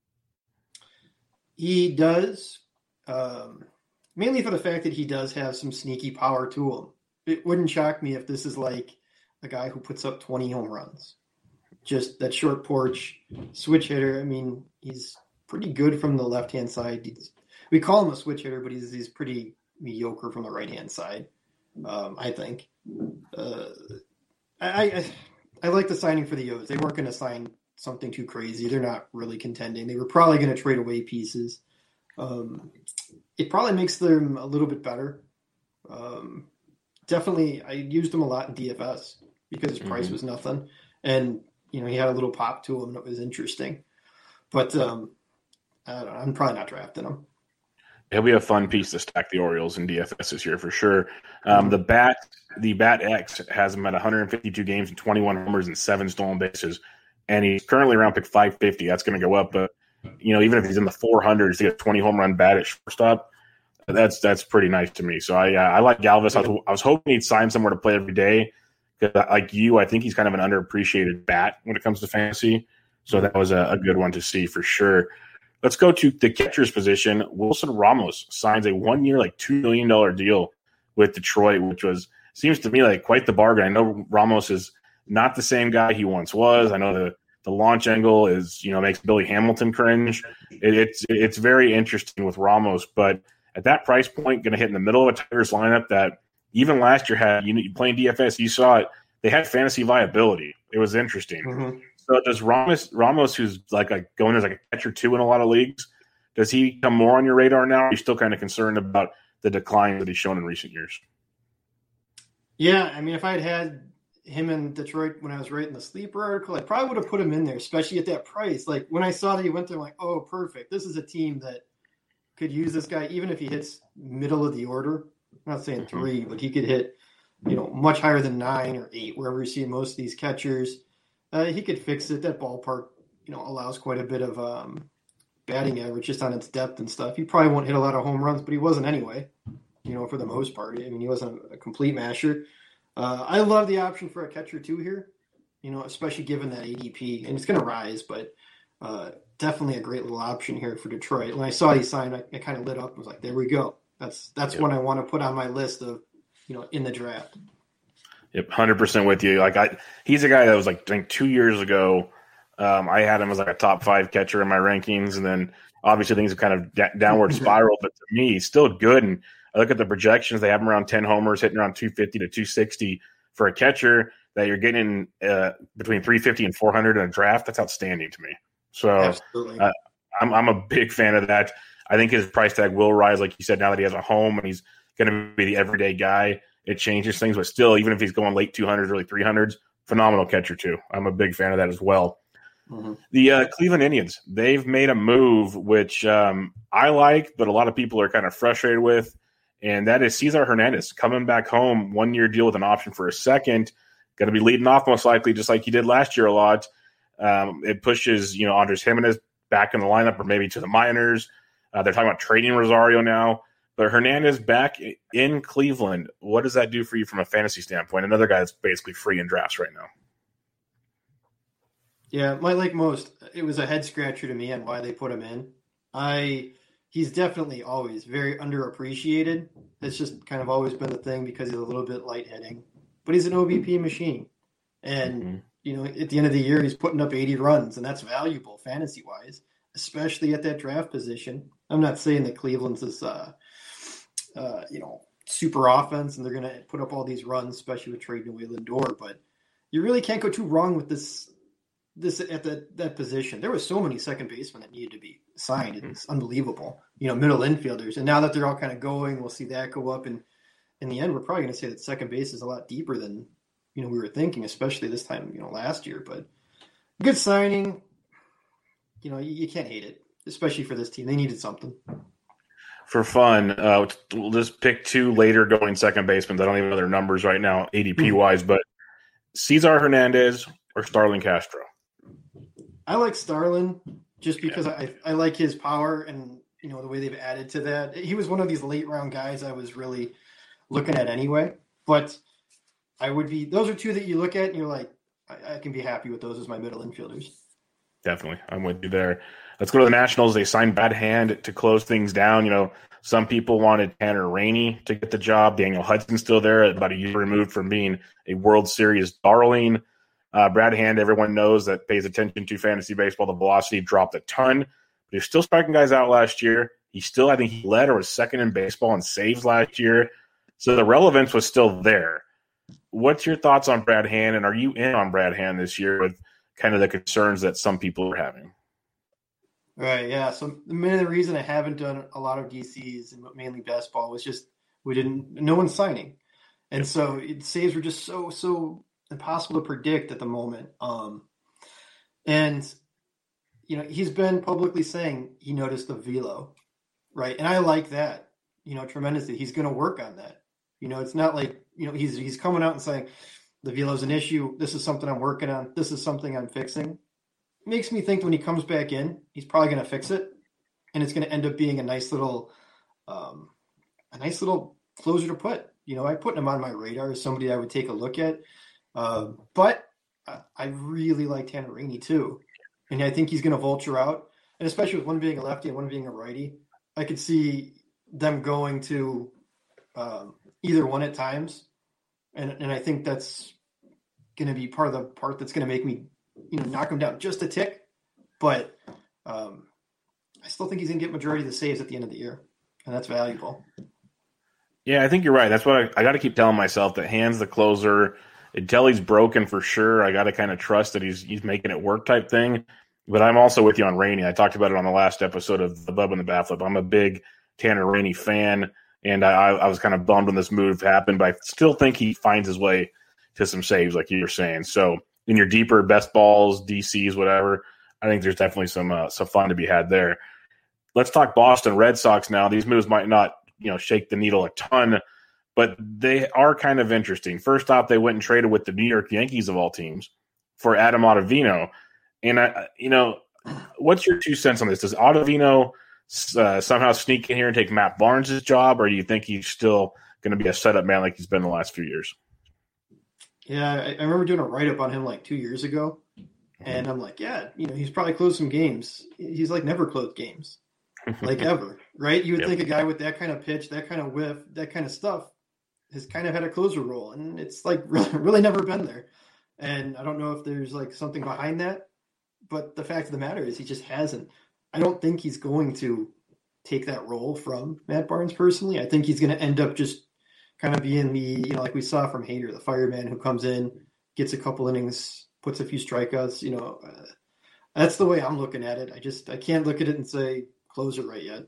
He does, um, mainly for the fact that he does have some sneaky power to him. It wouldn't shock me if this is like a guy who puts up twenty home runs. Just that short porch switch hitter. I mean, he's pretty good from the left-hand side. He's, we call him a switch hitter, but he's he's pretty mediocre from the right-hand side, um, I think. Uh, I, I I like the signing for the O's. They weren't going to sign something too crazy. They're not really contending. They were probably going to trade away pieces. Um, it probably makes them a little bit better. Um, definitely, I used him a lot in D F S because his price mm-hmm. was nothing. And, you know, he had a little pop to him that was interesting. But um, I don't know, I'm probably not drafting him. It'll be a fun piece to stack the Orioles in D F S this year for sure. Um, the bat, the Bat X has him at one hundred fifty-two games and twenty-one homers and seven stolen bases, and he's currently around pick five fifty. That's going to go up, but you know, even if he's in the four hundreds to get a twenty home run bat at shortstop, that's that's pretty nice to me. So I uh, I like Galvis. I was, I was hoping he'd sign somewhere to play every day because, like you, I think he's kind of an underappreciated bat when it comes to fantasy. So that was a, a good one to see for sure. Let's go to the catcher's position. Wilson Ramos signs a one-year, like two million dollars deal with Detroit, which was seems to me like quite the bargain. I know Ramos is not the same guy he once was. I know the, the launch angle is, you know, makes Billy Hamilton cringe. It, it's it's very interesting with Ramos, but at that price point, going to hit in the middle of a Tigers lineup that even last year had, you, you playing D F S, you saw it. They had fantasy viability. It was interesting. Mm-hmm. So does Ramos, Ramos, who's like a, going as like a catcher two in a lot of leagues, does he come more on your radar now? Or are you still kind of concerned about the decline that he's shown in recent years? Yeah, I mean, if I had had him in Detroit when I was writing the sleeper article, I probably would have put him in there, especially at that price. Like when I saw that he went there, I'm like, oh, perfect. This is a team that could use this guy, even if he hits middle of the order. I'm not saying three, mm-hmm. but he could hit, you know, much higher than nine or eight, wherever you see most of these catchers. Uh, he could fix it. That ballpark, you know, allows quite a bit of um, batting average just on its depth and stuff. He probably won't hit a lot of home runs, but he wasn't anyway, you know, for the most part. I mean, he wasn't a complete masher. Uh, I love the option for a catcher too here, you know, especially given that A D P. And it's going to rise, but uh, definitely a great little option here for Detroit. When I saw he signed, I, I kind of lit up and was like, there we go. That's that's yep. one I want to put on my list of, you know, in the draft. Yep, one hundred percent with you. Like I, he's a guy that was like, I think two years ago, um, I had him as like a top five catcher in my rankings, and then obviously things have kind of da- downward spiraled. But to me, he's still good. And I look at the projections; they have him around ten homers, hitting around two fifty to two sixty for a catcher that you're getting uh, between three fifty and four hundred in a draft. That's outstanding to me. So uh, I'm I'm a big fan of that. I think his price tag will rise, like you said, now that he has a home and he's going to be the everyday guy. It changes things, but still, even if he's going late two hundreds, early three hundreds, phenomenal catcher too. I'm a big fan of that as well. Mm-hmm. The uh, Cleveland Indians, they've made a move which um, I like, but a lot of people are kind of frustrated with, and that is Cesar Hernandez coming back home, one-year deal with an option for a second. Going to be leading off most likely, just like he did last year a lot. Um, it pushes, you know, Andres Jimenez back in the lineup or maybe to the minors. Uh, they're talking about trading Rosario now. But Hernandez back in Cleveland, what does that do for you from a fantasy standpoint? Another guy that's basically free in drafts right now. Yeah, my like most, it was a head scratcher to me on why they put him in. I he's definitely always very underappreciated. It's just kind of always been the thing because he's a little bit light hitting, but he's an O B P machine, and mm-hmm. you know at the end of the year he's putting up eighty runs, and that's valuable fantasy wise, especially at that draft position. I'm not saying that Cleveland's is. Uh, Uh, you know, super offense, and they're going to put up all these runs, especially with trading away Lindor. But you really can't go too wrong with this. This at that that position, there was so many second basemen that needed to be signed. It's unbelievable. You know, middle infielders, and now that they're all kind of going, we'll see that go up. And in the end, we're probably going to say that second base is a lot deeper than you know we were thinking, especially this time you know last year. But good signing. you know, you, you can't hate it, especially for this team. They needed something. For fun, uh, we'll just pick two later going second basemen. I don't even know their numbers right now, A D P wise, but Cesar Hernandez or Starlin Castro? I like Starlin just because yeah. I, I like his power and, you know, the way they've added to that. He was one of these late round guys I was really looking at anyway, but I would be, those are two that you look at and you're like, I, I can be happy with those as my middle infielders. Definitely. I'm with you there. Let's go to the Nationals. They signed Brad Hand to close things down. You know, some people wanted Tanner Rainey to get the job. Daniel Hudson's still there, about a year removed from being a World Series darling. Uh, Brad Hand, everyone knows that pays attention to fantasy baseball. The velocity dropped a ton, but he was still striking guys out last year. He still, I think he led or was second in baseball in saves last year. So the relevance was still there. What's your thoughts on Brad Hand, and are you in on Brad Hand this year with kind of the concerns that some people are having? Right, yeah. So the main reason I haven't done a lot of D Cs and mainly best ball was just we didn't, no one's signing. And so it, saves were just so, so impossible to predict at the moment. Um, and, you know, he's been publicly saying he noticed the velo, right? And I like that, you know, tremendously. He's going to work on that. You know, it's not like, you know, he's he's coming out and saying the velo's an issue. This is something I'm working on. This is something I'm fixing. It makes me think when he comes back in, he's probably going to fix it, and it's going to end up being a nice little, um, a nice little closer to put. You know, I put him on my radar as somebody I would take a look at. Uh, but I, I really like Tanner Rainey too, and I think he's going to vulture out, and especially with one being a lefty and one being a righty, I could see them going to um, either one at times, and and I think that's going to be part of the part that's going to make me, you know, knock him down just a tick, but um, I still think he's going to get majority of the saves at the end of the year, and that's valuable. Yeah, I think you're right. That's what I, I got to keep telling myself, that Hand's the closer until he's broken for sure. I got to kind of trust that he's he's making it work type thing. But I'm also with you on Rainey. I talked about it on the last episode of the Bub and the Bat Flip. I'm a big Tanner Rainey fan, and I, I was kind of bummed when this move happened, but I still think he finds his way to some saves, like you were saying. So in your deeper best balls, D Cs, whatever, I think there's definitely some uh, some fun to be had there. Let's talk Boston Red Sox now. These moves might not, you know, shake the needle a ton, but they are kind of interesting. First off, they went and traded with the New York Yankees of all teams for Adam Ottavino. And, I, you know, what's your two cents on this? Does Ottavino uh, somehow sneak in here and take Matt Barnes' job, or do you think he's still going to be a setup man like he's been the last few years? Yeah, I, I remember doing a write-up on him like two years ago, and I'm like, yeah, you know, he's probably closed some games. He's like never closed games, like ever, right? You would yep. think a guy with that kind of pitch, that kind of whiff, that kind of stuff has kind of had a closer role, and it's like really, really never been there. And I don't know if there's like something behind that, but the fact of the matter is he just hasn't. I don't think he's going to take that role from Matt Barnes personally. I think he's going to end up just kind of being the, you know, like we saw from Hader, the fireman who comes in, gets a couple innings, puts a few strikeouts. You know, uh, that's the way I'm looking at it. I just, I can't look at it and say closer right yet.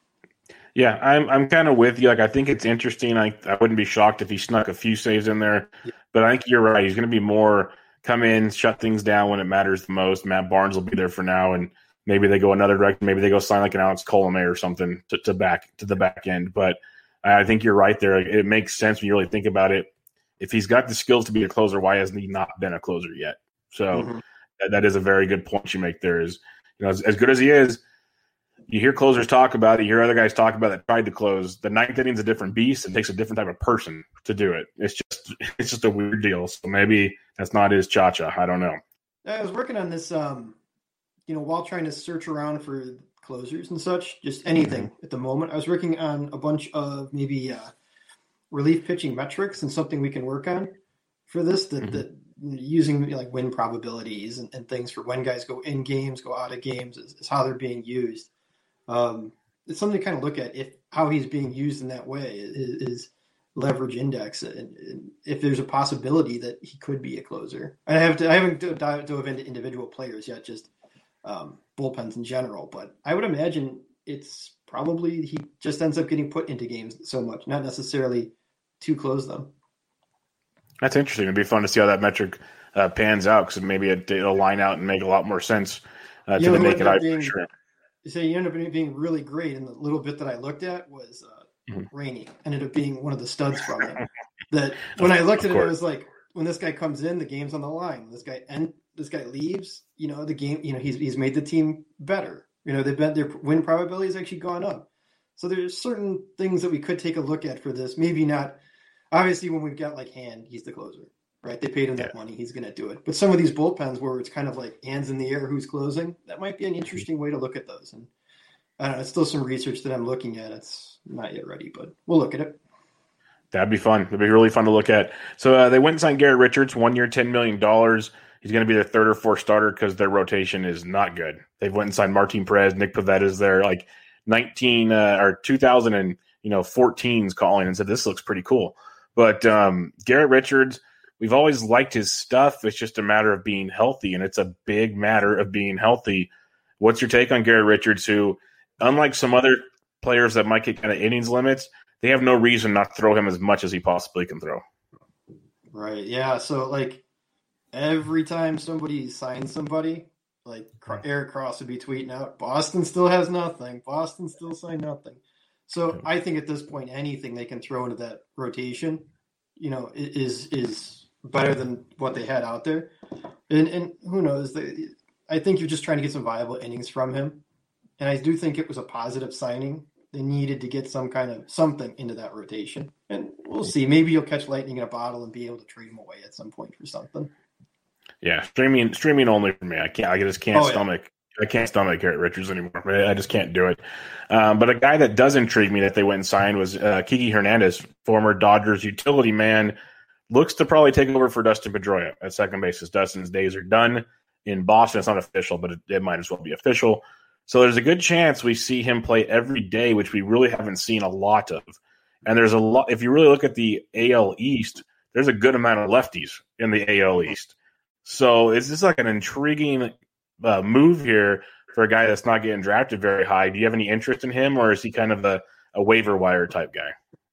Yeah, I'm I'm kind of with you. Like, I think it's interesting. I, I wouldn't be shocked if he snuck a few saves in there, yeah. But I think you're right. He's going to be more come in, shut things down when it matters the most. Matt Barnes will be there for now, and maybe they go another direction. Maybe they go sign like an Alex Colomé or something to, to back to the back end. But I think you're right there. It makes sense when you really think about it. If he's got the skills to be a closer, why hasn't he not been a closer yet? So mm-hmm. that, that is a very good point you make there. Is, you know, as, as good as he is, you hear closers talk about it. You hear other guys talk about it that tried to close. The ninth inning's a different beast. It takes a different type of person to do it. It's just it's just a weird deal. So maybe that's not his cha-cha. I don't know. I was working on this, um, you know, while trying to search around for closers and such, just anything mm-hmm. at the moment. I was working on a bunch of maybe uh, relief pitching metrics and something we can work on for this that, mm-hmm. that using you know, like win probabilities and, and things for when guys go in games, go out of games is, is how they're being used. Um, it's something to kind of look at if how he's being used in that way is, is leverage index, and, and if there's a possibility that he could be a closer. I have to, I haven't dove, dove into individual players yet, just um, bullpens in general. But I would imagine it's probably he just ends up getting put into games so much, not necessarily to close them. That's interesting. It'd be fun to see how that metric uh, pans out, because maybe it, it'll line out and make a lot more sense uh, to the naked eye for sure. You say you ended up being really great, and the little bit that I looked at was uh, mm-hmm. Rainey ended up being one of the studs from it. That when I looked at it, it was like when this guy comes in, the game's on the line. When this guy and this guy leaves, you know, the game, you know, he's he's made the team better. You know, they've been their win probability has actually gone up. So there's certain things that we could take a look at for this. Maybe not. Obviously, when we've got like Hand, he's the closer, right? They paid him that yeah. money. He's going to do it. But some of these bullpens where it's kind of like hands in the air, who's closing, that might be an interesting way to look at those. And I don't know. It's still some research that I'm looking at. It's not yet ready, but we'll look at it. That'd be fun. It'd be really fun to look at. So uh, they went and signed Garrett Richards, one year, ten million dollars. He's going to be their third or fourth starter because their rotation is not good. They've went and signed Martin Perez. Nick Pivetta is their like nineteen uh, or two thousand and you know fourteens calling and said this looks pretty cool. But um, Garrett Richards, we've always liked his stuff. It's just a matter of being healthy, and it's a big matter of being healthy. What's your take on Garrett Richards, who, unlike some other players that might get kind of innings limits, they have no reason not to throw him as much as he possibly can throw? Right, yeah. So, like, every time somebody signs somebody, like Eric Cross would be tweeting out, Boston still has nothing. Boston still signed nothing. So I think at this point, anything they can throw into that rotation, you know, is is better than what they had out there. And and who knows? They, I think you're just trying to get some viable innings from him. And I do think it was a positive signing. They needed to get some kind of something into that rotation. And we'll see. Maybe you'll catch lightning in a bottle and be able to trade him away at some point for something. Yeah, streaming streaming only for me. I can't. I just can't oh, stomach. Yeah. I can't stomach Garrett Richards anymore. I just can't do it. Um, but a guy that does intrigue me that they went and signed was uh, Kiki Hernandez, former Dodgers utility man. Looks to probably take over for Dustin Pedroia at second base, as Dustin's days are done in Boston. It's not official, but it, it might as well be official. So there's a good chance we see him play every day, which we really haven't seen a lot of. And there's a lot. If you really look at the A L East, there's a good amount of lefties in the A L East. So is this like an intriguing uh, move here for a guy that's not getting drafted very high? Do you have any interest in him, or is he kind of a, a waiver wire type guy?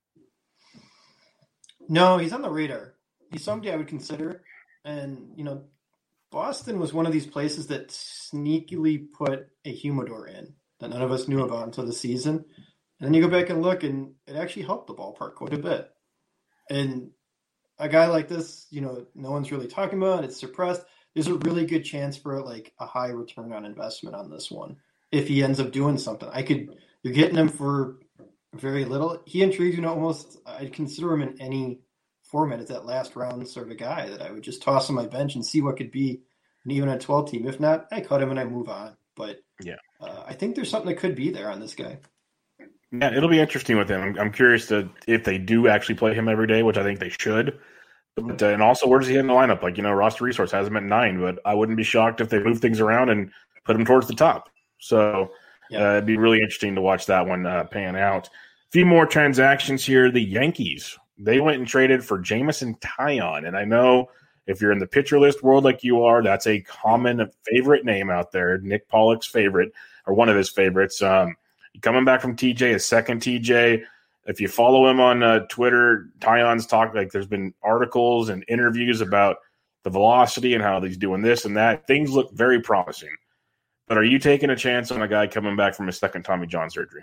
No, he's on the radar. He's somebody I would consider. And, you know, Boston was one of these places that sneakily put a humidor in that none of us knew about until the season. And then you go back and look, and it actually helped the ballpark quite a bit. And a guy like this, you know, no one's really talking about. It's suppressed. There's a really good chance for like a high return on investment on this one if he ends up doing something. I could. You're getting him for very little. He intrigues me almost. I'd consider him in any format as that last round sort of guy that I would just toss on my bench and see what could be, and even a twelve team. If not, I cut him and I move on. But yeah, uh, I think there's something that could be there on this guy. Yeah, it'll be interesting with him. I'm, I'm curious to if they do actually play him every day, which I think they should. But, uh, and also, where does he hit in the lineup? Like, you know, roster resource has him at nine, but I wouldn't be shocked if they move things around and put him towards the top. So yeah. uh, it'd be really interesting to watch that one uh, pan out. A few more transactions here. The Yankees, they went and traded for Jameson Taillon. And I know if you're in the pitcher list world like you are, that's a common favorite name out there. Nick Pollock's favorite, or one of his favorites. Um, coming back from T J, his second T J. If you follow him on uh, Twitter, Taillon's talk, like there's been articles and interviews about the velocity and how he's doing this and that. Things look very promising. But are you taking a chance on a guy coming back from his second Tommy John surgery?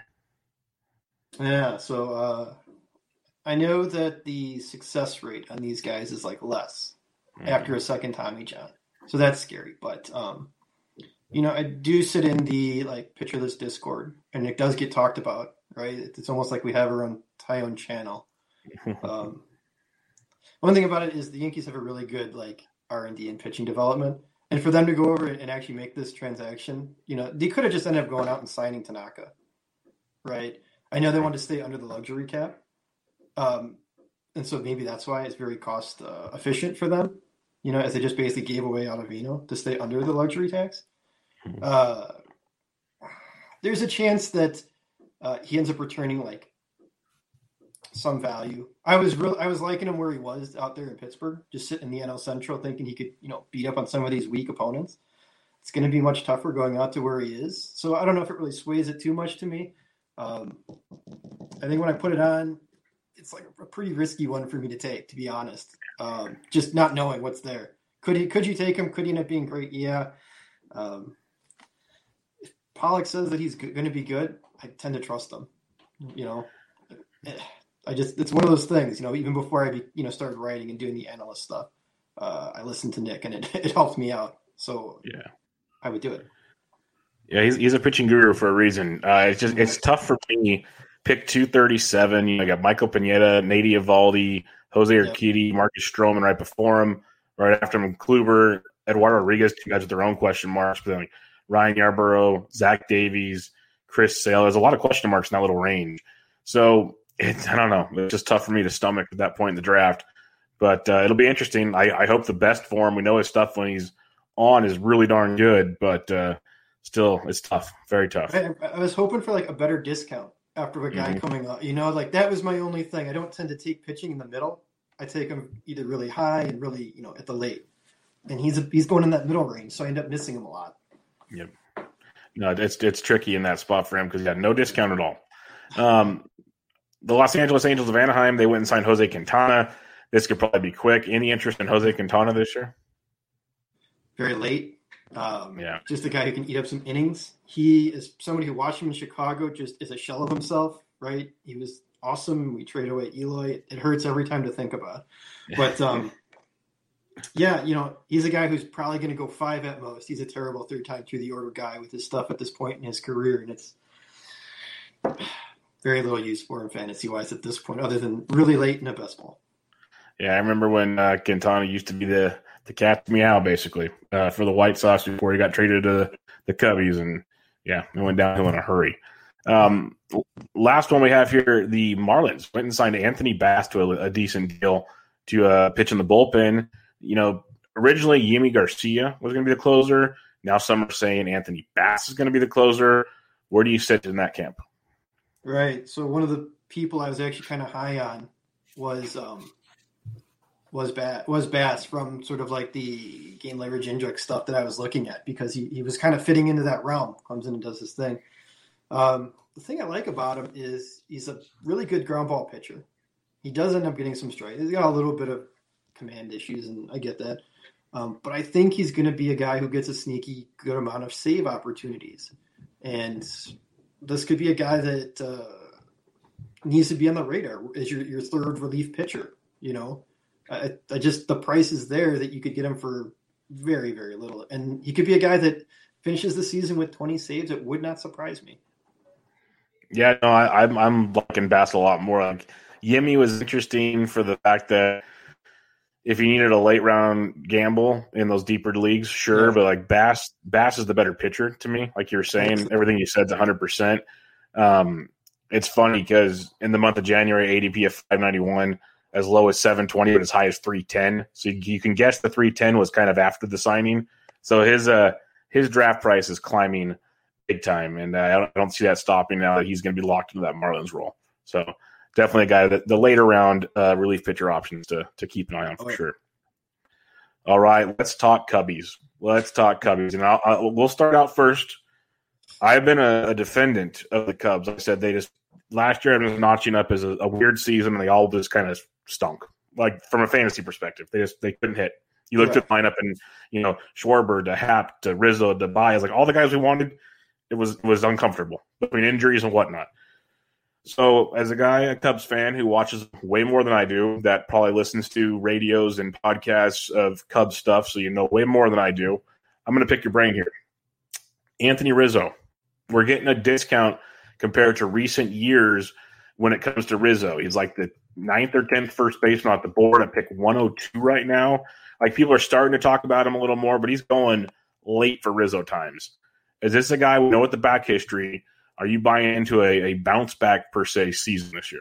Yeah, so uh, I know that the success rate on these guys is like less mm. after a second Tommy John. So that's scary. But, um, you know, I do sit in the like Pitcher List Discord, and it does get talked about. Right, it's almost like we have our own Taillon channel. Um, one thing about it is the Yankees have a really good like R and D and pitching development, and for them to go over and actually make this transaction, you know, they could have just ended up going out and signing Tanaka. Right, I know they wanted to stay under the luxury cap, um, and so maybe that's why it's very cost uh, efficient for them. You know, as they just basically gave away Ottavino to stay under the luxury tax. Uh, there's a chance that. Uh, he ends up returning like some value. I was real. I was liking him where he was out there in Pittsburgh, just sitting in the N L Central, thinking he could, you know, beat up on some of these weak opponents. It's going to be much tougher going out to where he is. So I don't know if it really sways it too much to me. Um, I think when I put it on, it's like a pretty risky one for me to take, to be honest. Um, just not knowing what's there. Could he? Could you take him? Could he end up being great? Yeah. Um, Pollock says that he's going to be good, I tend to trust him. You know, I just it's one of those things. You know, even before I be, you know started writing and doing the analyst stuff, uh, I listened to Nick and it, it helped me out. So yeah, I would do it. Yeah, he's he's a pitching guru for a reason. Uh, it's just it's tough for me. Pick two thirty-seven. You know, I got Michael Pineda, Nady Eovaldi, Jose Urquidy, yep. Marcus Stroman right before him. Right after him, Kluber, Eduardo Rodriguez, two guys with their own question marks. But then like Ryan Yarborough, Zach Davies, Chris Sale. There's a lot of question marks in that little range. So it's I don't know. It's just tough for me to stomach at that point in the draft. But uh, it'll be interesting. I, I hope the best for him. We know his stuff when he's on is really darn good, but uh, still, it's tough. Very tough. I, I was hoping for like a better discount after a guy mm-hmm. coming up. You know, like that was my only thing. I don't tend to take pitching in the middle. I take him either really high and really, you know, at the late. And he's a, he's going in that middle range, so I end up missing him a lot. Yep. No, it's it's tricky in that spot for him because he had no discount at all. Um, the Los Angeles Angels of Anaheim, they went and signed Jose Quintana. This could probably be quick. Any interest in Jose Quintana this year? Very late. Um, yeah. Just a guy who can eat up some innings. He is somebody who watched him in Chicago, just is a shell of himself, right? He was awesome. We traded away Eloy. It hurts every time to think about. But, um, yeah, you know, he's a guy who's probably going to go five at most. He's a terrible third time through the order guy with his stuff at this point in his career, and it's very little use for him fantasy-wise at this point, other than really late in a best ball. Yeah, I remember when uh, Quintana used to be the the cat's meow, basically, uh, for the White Sox before he got traded to the Cubbies, and yeah, it went downhill in a hurry. Um, last one we have here, the Marlins went and signed Anthony Bass to a, a decent deal to uh, pitch in the bullpen. You know, originally Yimi Garcia was going to be the closer. Now some are saying Anthony Bass is going to be the closer. Where do you sit in that camp? Right. So one of the people I was actually kind of high on was um, was Bass, was Bass from sort of like the game leverage index stuff that I was looking at because he, he was kind of fitting into that realm. Comes in and does his thing. Um, the thing I like about him is he's a really good ground ball pitcher. He does end up getting some strikes. He's got a little bit of command issues, and I get that. Um, but I think he's going to be a guy who gets a sneaky good amount of save opportunities. And this could be a guy that uh, needs to be on the radar as your, your third relief pitcher. You know, I, I just the price is there that you could get him for very, very little. And he could be a guy that finishes the season with twenty saves. It would not surprise me. Yeah, no, I, I'm I'm liking Bass a lot more. Like Yimi was interesting for the fact that if you needed a late round gamble in those deeper leagues, sure, yeah. But like Bass, Bass is the better pitcher to me. Like you were saying, everything you said is one hundred percent. Um, it's funny because in the month of January, A D P of five ninety-one, as low as seven twenty, but as high as three ten. So you, you can guess the three ten was kind of after the signing. So his uh his draft price is climbing big time, and uh, I, don't, I don't see that stopping now that he's going to be locked into that Marlins role. So definitely a guy that the later round uh, relief pitcher options to to keep an eye on for okay. sure. All right, let's talk Cubbies. Let's talk Cubbies, and I'll, I'll, we'll start out first. I've been a, a defendant of the Cubs. Like I said, they just last year I was notching up as a, a weird season, and they all just kind of stunk. Like from a fantasy perspective, they just they couldn't hit. You looked right. at the lineup, and you know Schwarber to Happ to Rizzo to Baez, like all the guys we wanted. It was it was uncomfortable between injuries and whatnot. So, as a guy, a Cubs fan who watches way more than I do, that probably listens to radios and podcasts of Cubs stuff, so you know way more than I do, I'm going to pick your brain here. Anthony Rizzo. We're getting a discount compared to recent years when it comes to Rizzo. He's like the ninth or tenth first baseman off the board at pick one oh two right now. Like, people are starting to talk about him a little more, but he's going late for Rizzo times. Is this a guy we know with the back history? Are you buying into a, a bounce back per se season this year?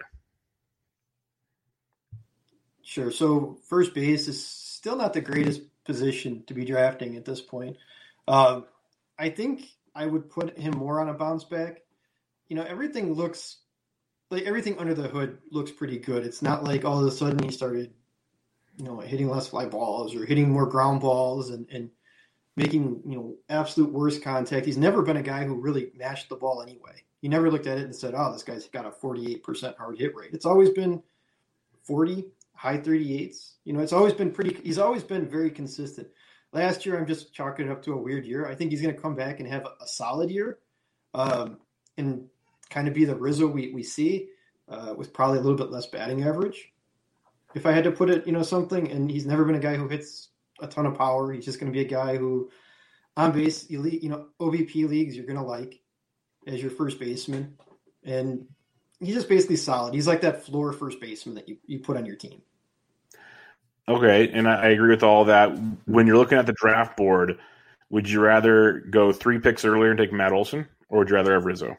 Sure. So first base is still not the greatest position to be drafting at this point. Um, I think I would put him more on a bounce back. You know, everything looks like everything under the hood looks pretty good. It's not like all of a sudden he started, you know, hitting less fly balls or hitting more ground balls and, and making, you know, absolute worst contact. He's never been a guy who really mashed the ball anyway. You never looked at it and said, oh, this guy's got a forty-eight percent hard hit rate. It's always been forty, high thirty-eights. You know, it's always been pretty – he's always been very consistent. Last year, I'm just chalking it up to a weird year. I think he's going to come back and have a, a solid year. um, and kind of be the Rizzo we, we see uh, with probably a little bit less batting average. If I had to put it, you know, something, and he's never been a guy who hits a ton of power. He's just going to be a guy who on base, elite, you know, O B P leagues, you're going to like as your first baseman. And he's just basically solid. He's like that floor first baseman that you, you put on your team. Okay, and I, I agree with all that. When you're looking at the draft board, would you rather go three picks earlier and take Matt Olson, or would you rather have Rizzo?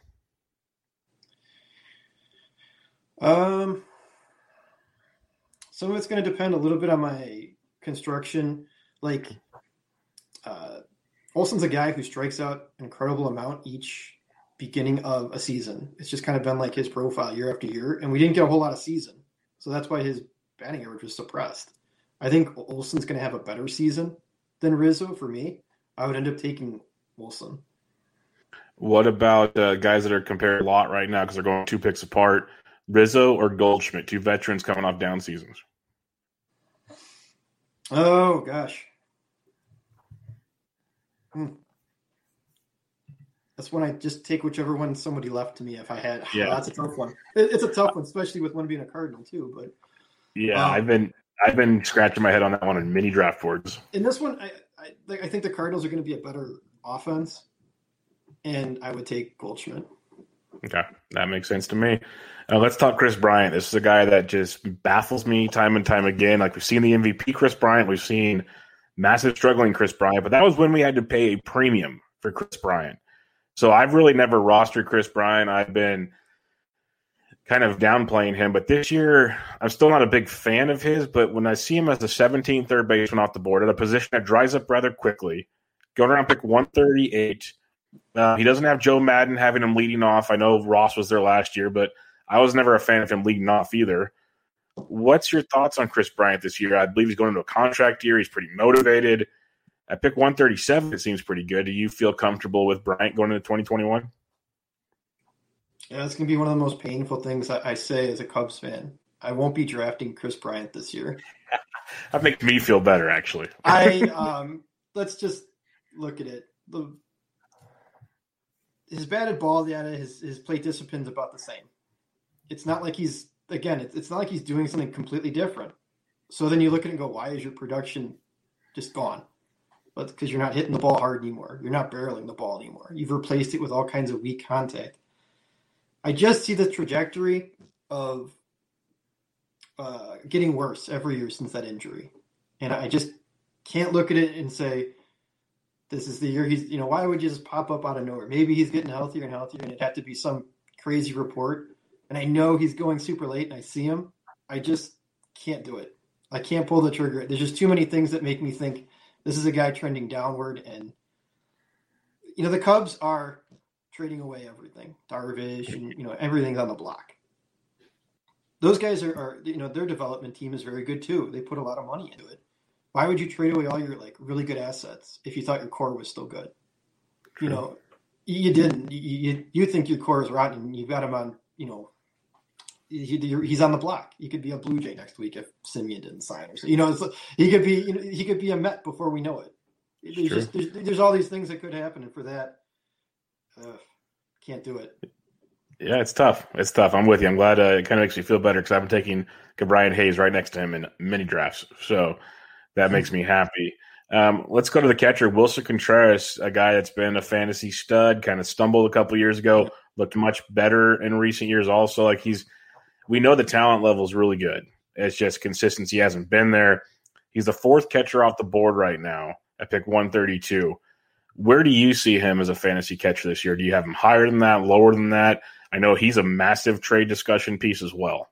Um, some of it's going to depend a little bit on my construction. Like, uh, Olson's a guy who strikes out an incredible amount each beginning of a season. It's just kind of been like his profile year after year, and we didn't get a whole lot of season. So that's why his batting average was suppressed. I think Olson's going to have a better season than Rizzo for me. I would end up taking Olson. What about uh, guys that are compared a lot right now because they're going two picks apart? Rizzo or Goldschmidt, two veterans coming off down seasons? Oh, gosh. Hmm. That's when I just take whichever one somebody left to me if I had. Yeah. Oh, that's a tough one. It, it's a tough one, especially with one being a Cardinal too. But Yeah, um, I've been I've been scratching my head on that one in many draft boards. in this one, I I, like, I think the Cardinals are going to be a better offense, and I would take Goldschmidt. Okay, that makes sense to me. Uh, let's talk Chris Bryant. This is a guy that just baffles me time and time again. Like, we've seen the M V P Chris Bryant. We've seen massive struggling Chris Bryant, but that was when we had to pay a premium for Chris Bryant. So I've really never rostered Chris Bryant. I've been kind of downplaying him, but this year I'm still not a big fan of his, but when I see him as the seventeenth third baseman off the board at a position that dries up rather quickly, going around pick one thirty-eight, uh, he doesn't have Joe Madden having him leading off. I know Ross was there last year, but I was never a fan of him leading off either. What's your thoughts on Chris Bryant this year? I believe he's going into a contract year. He's pretty motivated. At pick one thirty-seven, it seems pretty good. Do you feel comfortable with Bryant going into twenty twenty-one? Yeah, it's going to be one of the most painful things I, I say as a Cubs fan. I won't be drafting Chris Bryant this year. That makes me feel better, actually. I um, let's just look at it. The, his batted ball data, his his plate discipline's about the same. It's not like he's again. It's it's not like he's doing something completely different. So then you look at it and go, why is your production just gone? But because you're not hitting the ball hard anymore, you're not barreling the ball anymore. You've replaced it with all kinds of weak contact. I just see the trajectory of uh, getting worse every year since that injury. And I just can't look at it and say, this is the year he's, you know, why would you just pop up out of nowhere? Maybe he's getting healthier and healthier, and it'd have to be some crazy report. And I know he's going super late, and I see him. I just can't do it. I can't pull the trigger. There's just too many things that make me think this is a guy trending downward. And, you know, the Cubs are trading away everything. Darvish and, you know, everything's on the block. Those guys are, are, you know, their development team is very good too. They put a lot of money into it. Why would you trade away all your, like, really good assets if you thought your core was still good? True. You know, you didn't. You, you, you think your core is rotten. You've got him on, you know, he, he's on the block. He could be a Blue Jay next week if Simeon didn't sign or so. You know, it's, he could be, you know, he could be a Met before we know it. There's, just, there's, there's all these things that could happen, and for that, Uh, can't do it. Yeah, it's tough. It's tough. I'm with you. I'm glad uh, it kind of makes me feel better because I've been taking Brian Hayes right next to him in many drafts. So that makes me happy. Um, let's go to the catcher, Wilson Contreras, a guy that's been a fantasy stud, kind of stumbled a couple years ago, looked much better in recent years also. Like he's, we know the talent level is really good. It's just consistency hasn't been there. He's the fourth catcher off the board right now at pick one thirty-two. Where do you see him as a fantasy catcher this year? Do you have him higher than that, lower than that? I know he's a massive trade discussion piece as well.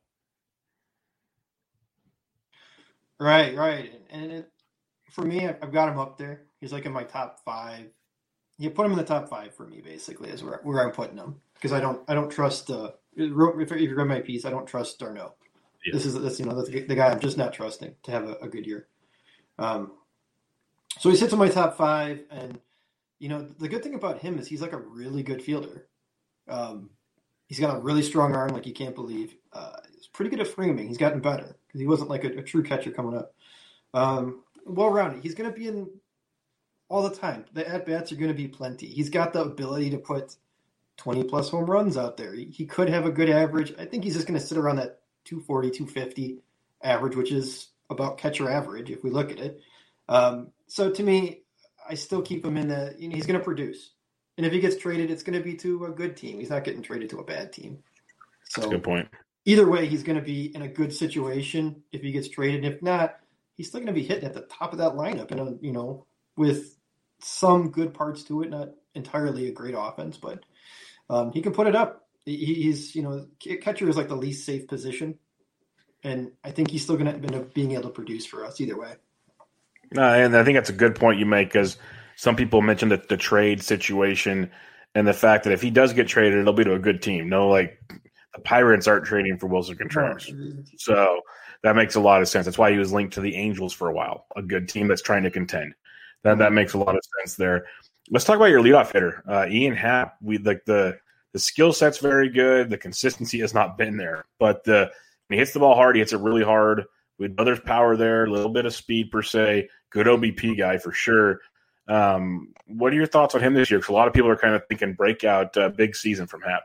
Right, right. And it, for me, I've got him up there. He's like in my top five. You put him in the top five for me, basically, is where, where I'm putting him. Because I don't I don't trust, uh, if you read my piece, I don't trust Darno. Yeah. This is this, you know, that's the guy I'm just not trusting to have a, a good year. Um, so he sits in my top five, and you know, the good thing about him is he's like a really good fielder. Um, he's got a really strong arm, like you can't believe. Uh, he's pretty good at framing. He's gotten better because he wasn't like a, a true catcher coming up. Um, well-rounded. He's going to be in all the time. The at-bats are going to be plenty. He's got the ability to put twenty plus home runs out there. He, he could have a good average. I think he's just going to sit around that two forty, two fifty average, which is about catcher average if we look at it. Um, so to me, I still keep him in the, you know, he's going to produce. And if he gets traded, it's going to be to a good team. He's not getting traded to a bad team. So That's a good point. Either way, he's going to be in a good situation if he gets traded. If not, he's still going to be hitting at the top of that lineup, and you know, with some good parts to it, not entirely a great offense, but um, he can put it up. He, he's, you know, catcher is like the least safe position, and I think he's still going to end up being able to produce for us either way. Uh, and I think that's a good point you make, because some people mentioned that the trade situation and the fact that if he does get traded, it'll be to a good team. No, like the Pirates aren't trading for Wilson Contreras. So that makes a lot of sense. That's why he was linked to the Angels for a while, a good team that's trying to contend. That that makes a lot of sense there. Let's talk about your leadoff hitter, uh, Ian Happ. We like the the skill set's very good. The consistency has not been there, but the, when he hits the ball hard, he hits it really hard. We know there's power there, a little bit of speed per se. Good O B P guy for sure. Um, what are your thoughts on him this year? Because a lot of people are kind of thinking breakout, uh, big season from Happ.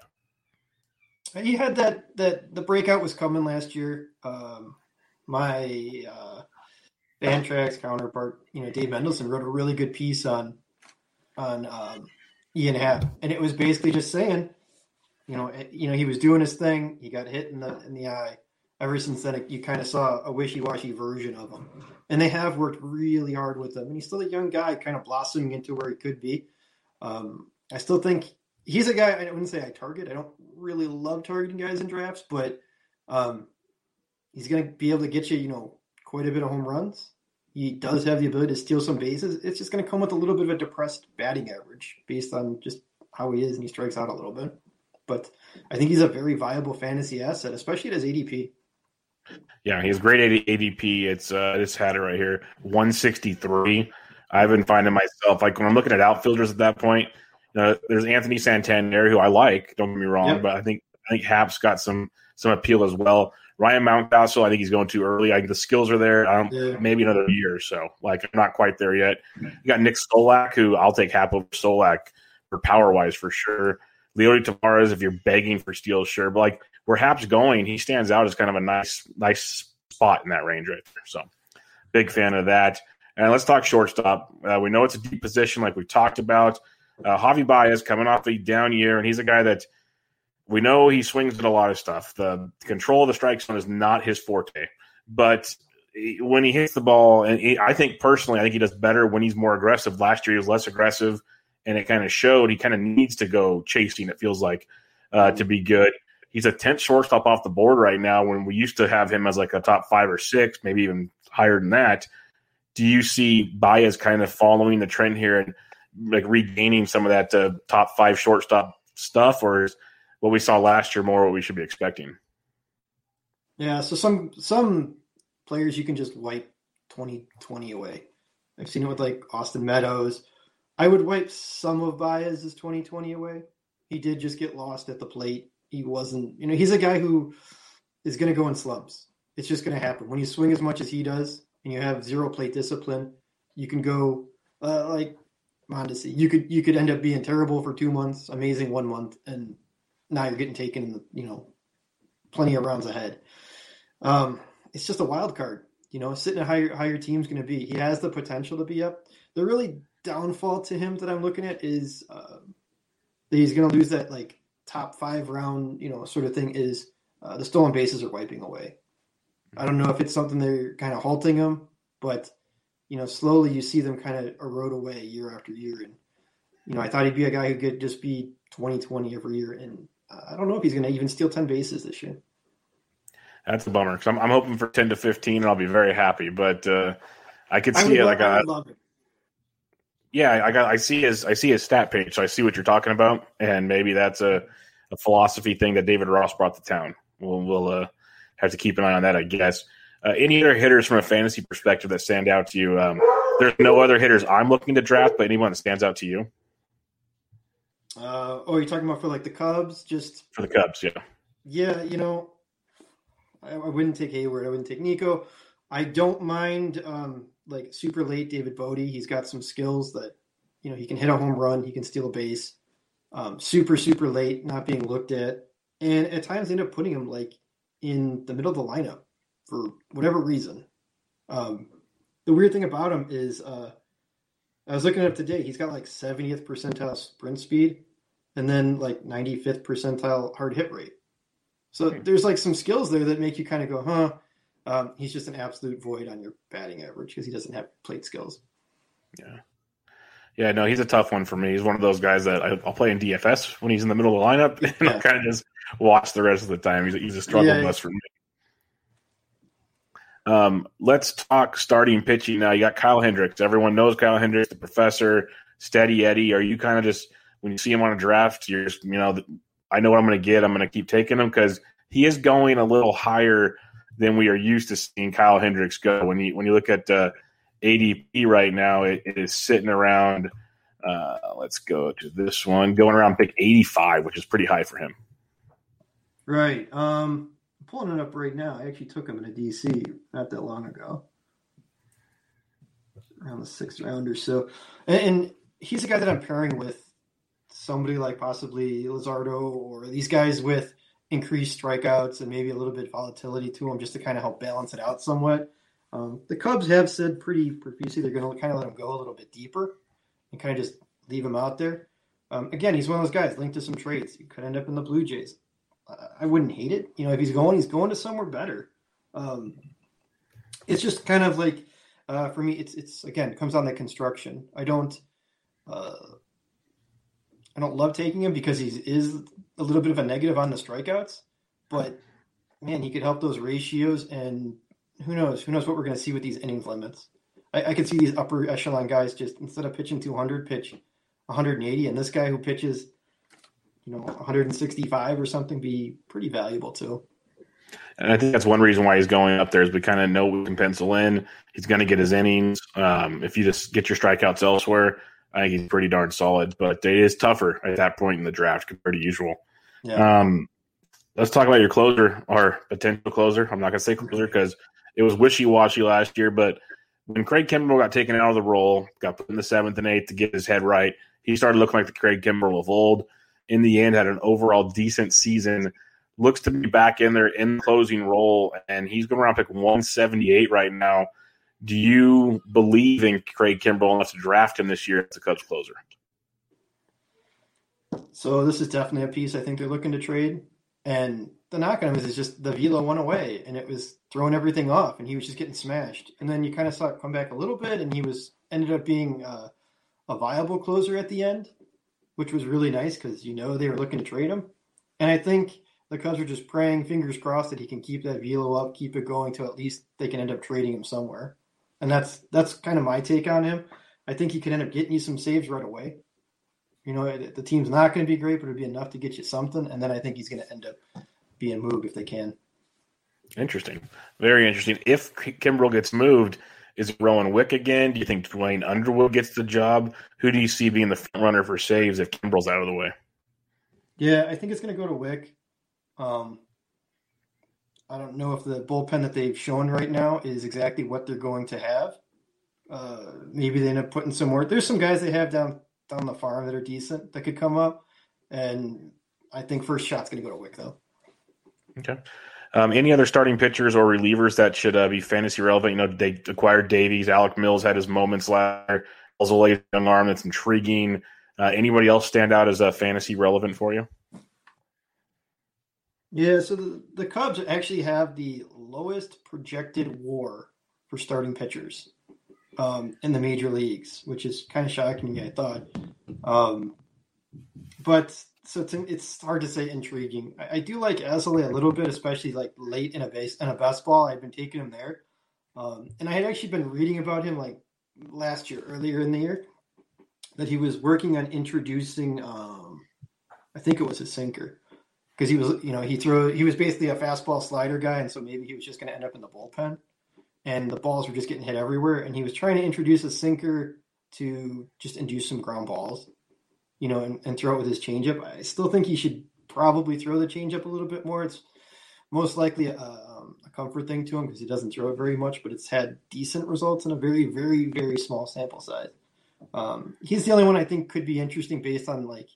He had that that the breakout was coming last year. Um, my uh, Fantrax counterpart, you know, Dave Mendelson, wrote a really good piece on on um, Ian Happ, and it was basically just saying, you know, you know, he was doing his thing. He got hit in the in the eye. Ever since then, you kind of saw a wishy-washy version of him, and they have worked really hard with him. And he's still a young guy, kind of blossoming into where he could be. Um, I still think he's a guy. I wouldn't say I target. I don't really love targeting guys in drafts, but um, he's going to be able to get you, you know, quite a bit of home runs. He does have the ability to steal some bases. It's just going to come with a little bit of a depressed batting average based on just how he is, and he strikes out a little bit. But I think he's a very viable fantasy asset, especially at his A D P. Yeah, he has great A D P. It's uh, I just had it right here, one sixty-three. I've been finding myself, like when I'm looking at outfielders at that point, you know, there's Anthony Santander, who I like, don't get me wrong, yep. but I think I think Happ's got some some appeal as well. Ryan Mountcastle, I think he's going too early. I think the skills are there. I don't, yeah. Maybe another year or so. Like, I'm not quite there yet. You got Nick Stolak, who I'll take Happ over Stolak for power-wise for sure. Leody Taveras, if you're begging for steals, sure. But, like, where Happ's going, he stands out as kind of a nice nice spot in that range right there. So, big fan of that. And let's talk shortstop. Uh, we know it's a deep position like we talked about. Uh, Javi Baez coming off a down year, and he's a guy that we know he swings at a lot of stuff. The control of the strike zone is not his forte. But when he hits the ball, and he, I think personally, I think he does better when he's more aggressive. Last year he was less aggressive, and it kind of showed. He kind of needs to go chasing, it feels like, uh, to be good. He's a tenth shortstop off the board right now when we used to have him as like a top five or six, maybe even higher than that. Do you see Baez kind of following the trend here and like regaining some of that uh, top five shortstop stuff, or is what we saw last year more what we should be expecting? Yeah, so some some players you can just wipe twenty twenty away. I've seen it with like Austin Meadows. I would wipe some of Baez's twenty twenty away. He did just get lost at the plate. He wasn't, you know, he's a guy who is going to go in slumps. It's just going to happen. When you swing as much as he does and you have zero plate discipline, you can go uh, like Mondesi. You could you could end up being terrible for two months, amazing one month, and now you're getting taken, you know, plenty of rounds ahead. Um, it's just a wild card, you know, sitting at how your, how your team's going to be. He has the potential to be up. The really downfall to him that I'm looking at is uh, that he's going to lose that like top five round, you know, sort of thing is uh, the stolen bases are wiping away. I don't know if it's something they're kind of halting him, but, you know, slowly you see them kind of erode away year after year. And, you know, I thought he'd be a guy who could just be twenty twenty every year. And uh, I don't know if he's going to even steal ten bases this year. That's a bummer because I'm, I'm hoping for ten to fifteen, and I'll be very happy. But uh, I could see I it like a, love it. Yeah, I got. I see his. I see his stat page, so I see what you're talking about, and maybe that's a, a philosophy thing that David Ross brought to town. We'll we'll uh, have to keep an eye on that, I guess. Uh, any other hitters from a fantasy perspective that stand out to you? Um, there's no other hitters I'm looking to draft, but anyone that stands out to you? Uh, oh, you're talking about for like the Cubs, just for the Cubs, yeah. Yeah, you know. I wouldn't take Hayward. I wouldn't take Nico. I don't mind um, like super late David Bodie. He's got some skills that, you know, he can hit a home run. He can steal a base. um, super, super late, not being looked at. And at times they end up putting him like in the middle of the lineup for whatever reason. Um, the weird thing about him is uh, I was looking it up today. He's got like seventieth percentile sprint speed and then like ninety-fifth percentile hard hit rate. So there's like some skills there that make you kind of go, huh? Um, he's just an absolute void on your batting average because he doesn't have plate skills. Yeah. Yeah, no, he's a tough one for me. He's one of those guys that I, I'll play in D F S when he's in the middle of the lineup, and Yeah. I'll kind of just watch the rest of the time. He's, he's a struggle Yeah. bus for me. Um, let's talk starting pitching now. You got Kyle Hendricks. Everyone knows Kyle Hendricks, the professor, steady Eddie. Are you kind of just, when you see him on a draft, you're just, you know, I know what I'm going to get. I'm going to keep taking him because he is going a little higher than we are used to seeing Kyle Hendricks go. When you when you look at uh, A D P right now, it, it is sitting around, uh, let's go to this one, going around pick eighty-five, which is pretty high for him. Right. Um, I'm pulling it up right now. I actually took him in a D C not that long ago, around the sixth round or so. And, and he's a guy that I'm pairing with somebody like possibly Luzardo or these guys with increased strikeouts and maybe a little bit of volatility to them just to kind of help balance it out somewhat. Um, the Cubs have said pretty profusely they're going to kind of let him go a little bit deeper and kind of just leave him out there. Um, again, he's one of those guys linked to some trades. He could end up in the Blue Jays. Uh, I wouldn't hate it. You know, if he's going, he's going to somewhere better. Um, it's just kind of like, uh, for me, it's, it's again, it comes on the construction. I don't, uh, I don't love taking him because he is a little bit of a negative on the strikeouts, but man, he could help those ratios, and who knows? Who knows what we're going to see with these innings limits? I, I could see these upper echelon guys just instead of pitching two hundred, pitch one hundred eighty, and this guy who pitches, you know, one hundred sixty-five or something be pretty valuable too. And I think that's one reason why he's going up there is we kind of know we can pencil in. He's going to get his innings. Um, if you just get your strikeouts elsewhere, I think he's pretty darn solid, but it is tougher at that point in the draft compared to usual. Yeah. Um, let's talk about your closer or potential closer. I'm not going to say closer because it was wishy-washy last year, but when Craig Kimbrell got taken out of the role, got put in the seventh and eighth to get his head right, he started looking like the Craig Kimbrell of old. In the end, had an overall decent season. Looks to be back in there in the closing role, and he's going around pick one seventy-eight right now. Do you believe in Craig Kimbrell enough to draft him this year as a Cubs closer? So this is definitely a piece I think they're looking to trade. And the knock on him is, is just the velo went away, and it was throwing everything off, and he was just getting smashed. And then you kind of saw it come back a little bit, and he was ended up being uh, a viable closer at the end, which was really nice because, you know, they were looking to trade him. And I think the Cubs are just praying, fingers crossed, that he can keep that velo up, keep it going till at least they can end up trading him somewhere. And that's that's kind of my take on him. I think he could end up getting you some saves right away. You know, the team's not going to be great, but it'd be enough to get you something. And then I think he's going to end up being moved if they can. Interesting. Very interesting. If Kimbrell gets moved, is it Rowan Wick again? Do you think Dwayne Underwood gets the job? Who do you see being the front runner for saves if Kimbrell's out of the way? Yeah, I think it's going to go to Wick. Um, I don't know if the bullpen that they've shown right now is exactly what they're going to have. Uh, maybe they end up putting some more. There's some guys they have down down the farm that are decent that could come up, and I think first shot's going to go to Wick, though. Okay. Um, any other starting pitchers or relievers that should uh, be fantasy relevant? You know, they acquired Davies. Alec Mills had his moments last year. Also, a young arm that's intriguing. Uh, anybody else stand out as a uh, fantasy relevant for you? Yeah, so the, the Cubs actually have the lowest projected W A R for starting pitchers um, in the major leagues, which is kind of shocking to me, I thought. Um, but so it's, it's hard to say intriguing. I, I do like Esley a little bit, especially like late in a base in a best ball. I've been taking him there, um, and I had actually been reading about him like last year, earlier in the year, that he was working on introducing. Um, I think it was a sinker. Because he was, you know, he threw, he was basically a fastball slider guy, and so maybe he was just going to end up in the bullpen, and the balls were just getting hit everywhere. And he was trying to introduce a sinker to just induce some ground balls, you know, and, and throw it with his changeup. I still think he should probably throw the changeup a little bit more. It's most likely a, um, a comfort thing to him because he doesn't throw it very much, but it's had decent results in a very, very, very small sample size. Um, he's the only one I think could be interesting based on like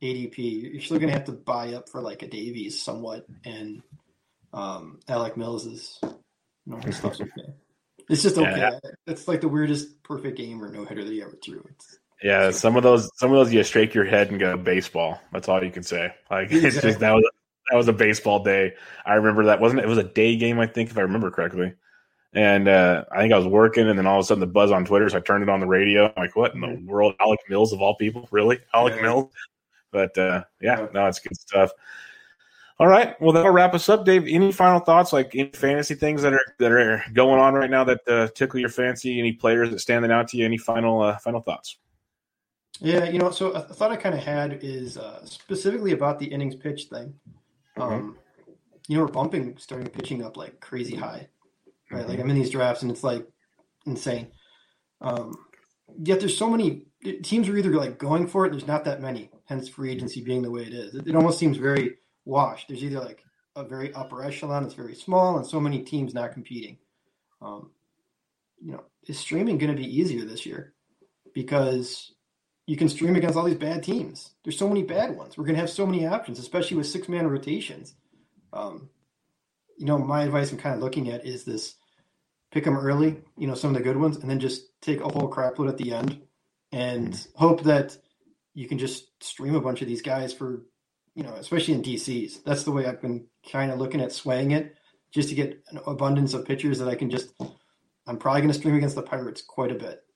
A D P, you're still going to have to buy up for like a Davies somewhat, and um, Alec Mills is, you know, his stuff's okay. It's just okay. Yeah. It's like the weirdest perfect game or no hitter that he ever threw. It's, yeah, it's some of those, some of those, you shake your head and go baseball. That's all you can say. Like exactly. It's just that was that was a baseball day. I remember that wasn't it was a day game, I think, if I remember correctly. And uh, I think I was working, and then all of a sudden the buzz on Twitter, so I turned it on the radio. I'm like, what in the world? Alec Mills of all people, really? Alec yeah. Mills? But uh, yeah, yeah, no, it's good stuff. All right, well, that'll wrap us up, Dave. Any final thoughts, like any fantasy things that are that are going on right now that uh, tickle your fancy? Any players that standing out to you? Any final uh, final thoughts? Yeah, you know, so a thought I kind of had is uh, specifically about the innings pitch thing. Um, mm-hmm. You know, we're bumping starting pitching up like crazy high, right? Mm-hmm. Like I'm in these drafts and it's like insane. Um, yet there's so many teams are either like going for it. And there's not that many, hence free agency being the way it is. It, it almost seems very washed. There's either like a very upper echelon that's very small and so many teams not competing. Um, you know, is streaming going to be easier this year? Because you can stream against all these bad teams. There's so many bad ones. We're going to have so many options, especially with six-man rotations. Um, you know, my advice I'm kind of looking at is this: pick them early, you know, some of the good ones, and then just take a whole crap load at the end and hope that you can just stream a bunch of these guys for, you know, especially in D Cs. That's the way I've been kind of looking at swaying it, just to get an abundance of pitchers that I can just – I'm probably going to stream against the Pirates quite a bit.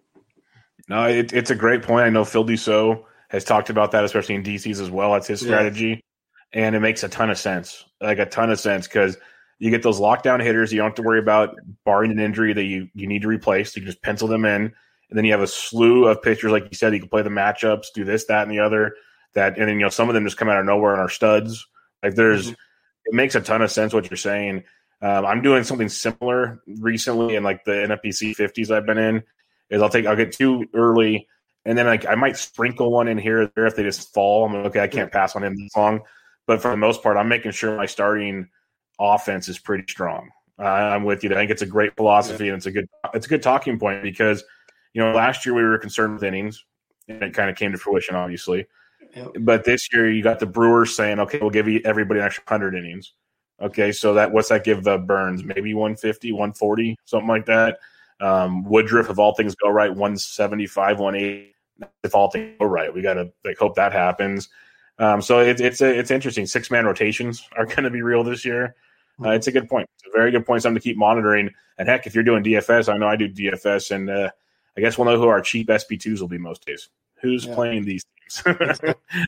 No, it, it's a great point. I know Phil Dussault has talked about that, especially in D Cs as well. That's his strategy, yeah. And it makes a ton of sense, like a ton of sense, because you get those lockdown hitters. You don't have to worry about barring an injury that you, you need to replace. You can just pencil them in, and then you have a slew of pitchers, like you said. You can play the matchups, do this, that, and the other. That and then you know some of them just come out of nowhere and are studs. Like there's, mm-hmm. It makes a ton of sense what you're saying. Um, I'm doing something similar recently in like the N F B C fifties I've been in. Is I'll take I'll get two early, and then like I might sprinkle one in here or there if they just fall. I'm like, okay, I can't pass on him this long. But for the most part, I'm making sure my starting offense is pretty strong. Uh, I'm with you. I think it's a great philosophy, yeah. and it's a good it's a good talking point because you know last year we were concerned with innings, and it kind of came to fruition, obviously. Yep. But this year you got the Brewers saying, okay, we'll give you everybody an extra one hundred innings. Okay, so that what's that give the Burns? Maybe one fifty, one forty, something like that. Um, Woodruff, if all things go right, one seventy-five, one eighty. If all things go right, we got to like hope that happens. Um, so it, it's a, it's interesting. Six man rotations are going to be real this year. Uh, it's a good point. It's a very good point. Something to keep monitoring. And heck, if you're doing D F S, I know I do D F S, and uh, I guess we'll know who our cheap S P twos will be most days. Who's yeah. playing these teams?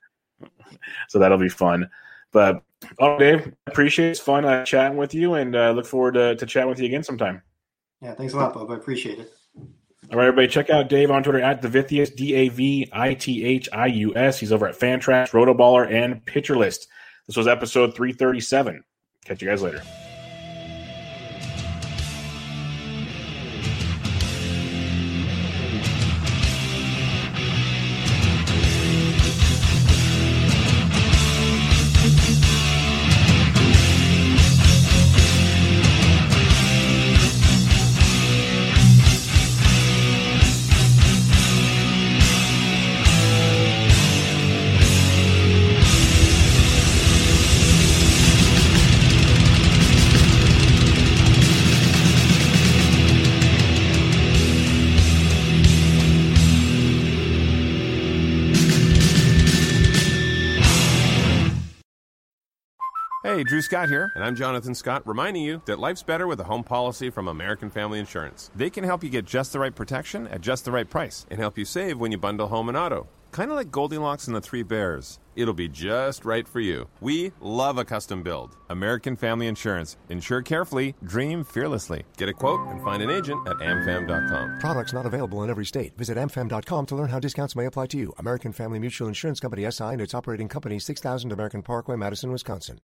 So that'll be fun. But oh, Dave, appreciate it. It's fun uh, chatting with you, and uh, look forward to, to chatting with you again sometime. Yeah, thanks a lot, Bob. I appreciate it. All right, everybody, check out Dave on Twitter at Davithius, D A V I T H I U S. He's over at Fantrax, Rotoballer, and Pitcher List. This was episode three thirty-seven. Catch you guys later. Hey, Drew Scott here, and I'm Jonathan Scott, reminding you that life's better with a home policy from American Family Insurance. They can help you get just the right protection at just the right price and help you save when you bundle home and auto. Kind of like Goldilocks and the Three Bears. It'll be just right for you. We love a custom build. American Family Insurance. Insure carefully, dream fearlessly. Get a quote and find an agent at am fam dot com. Products not available in every state. Visit am fam dot com to learn how discounts may apply to you. American Family Mutual Insurance Company, S I and its operating company, six thousand American Parkway, Madison, Wisconsin.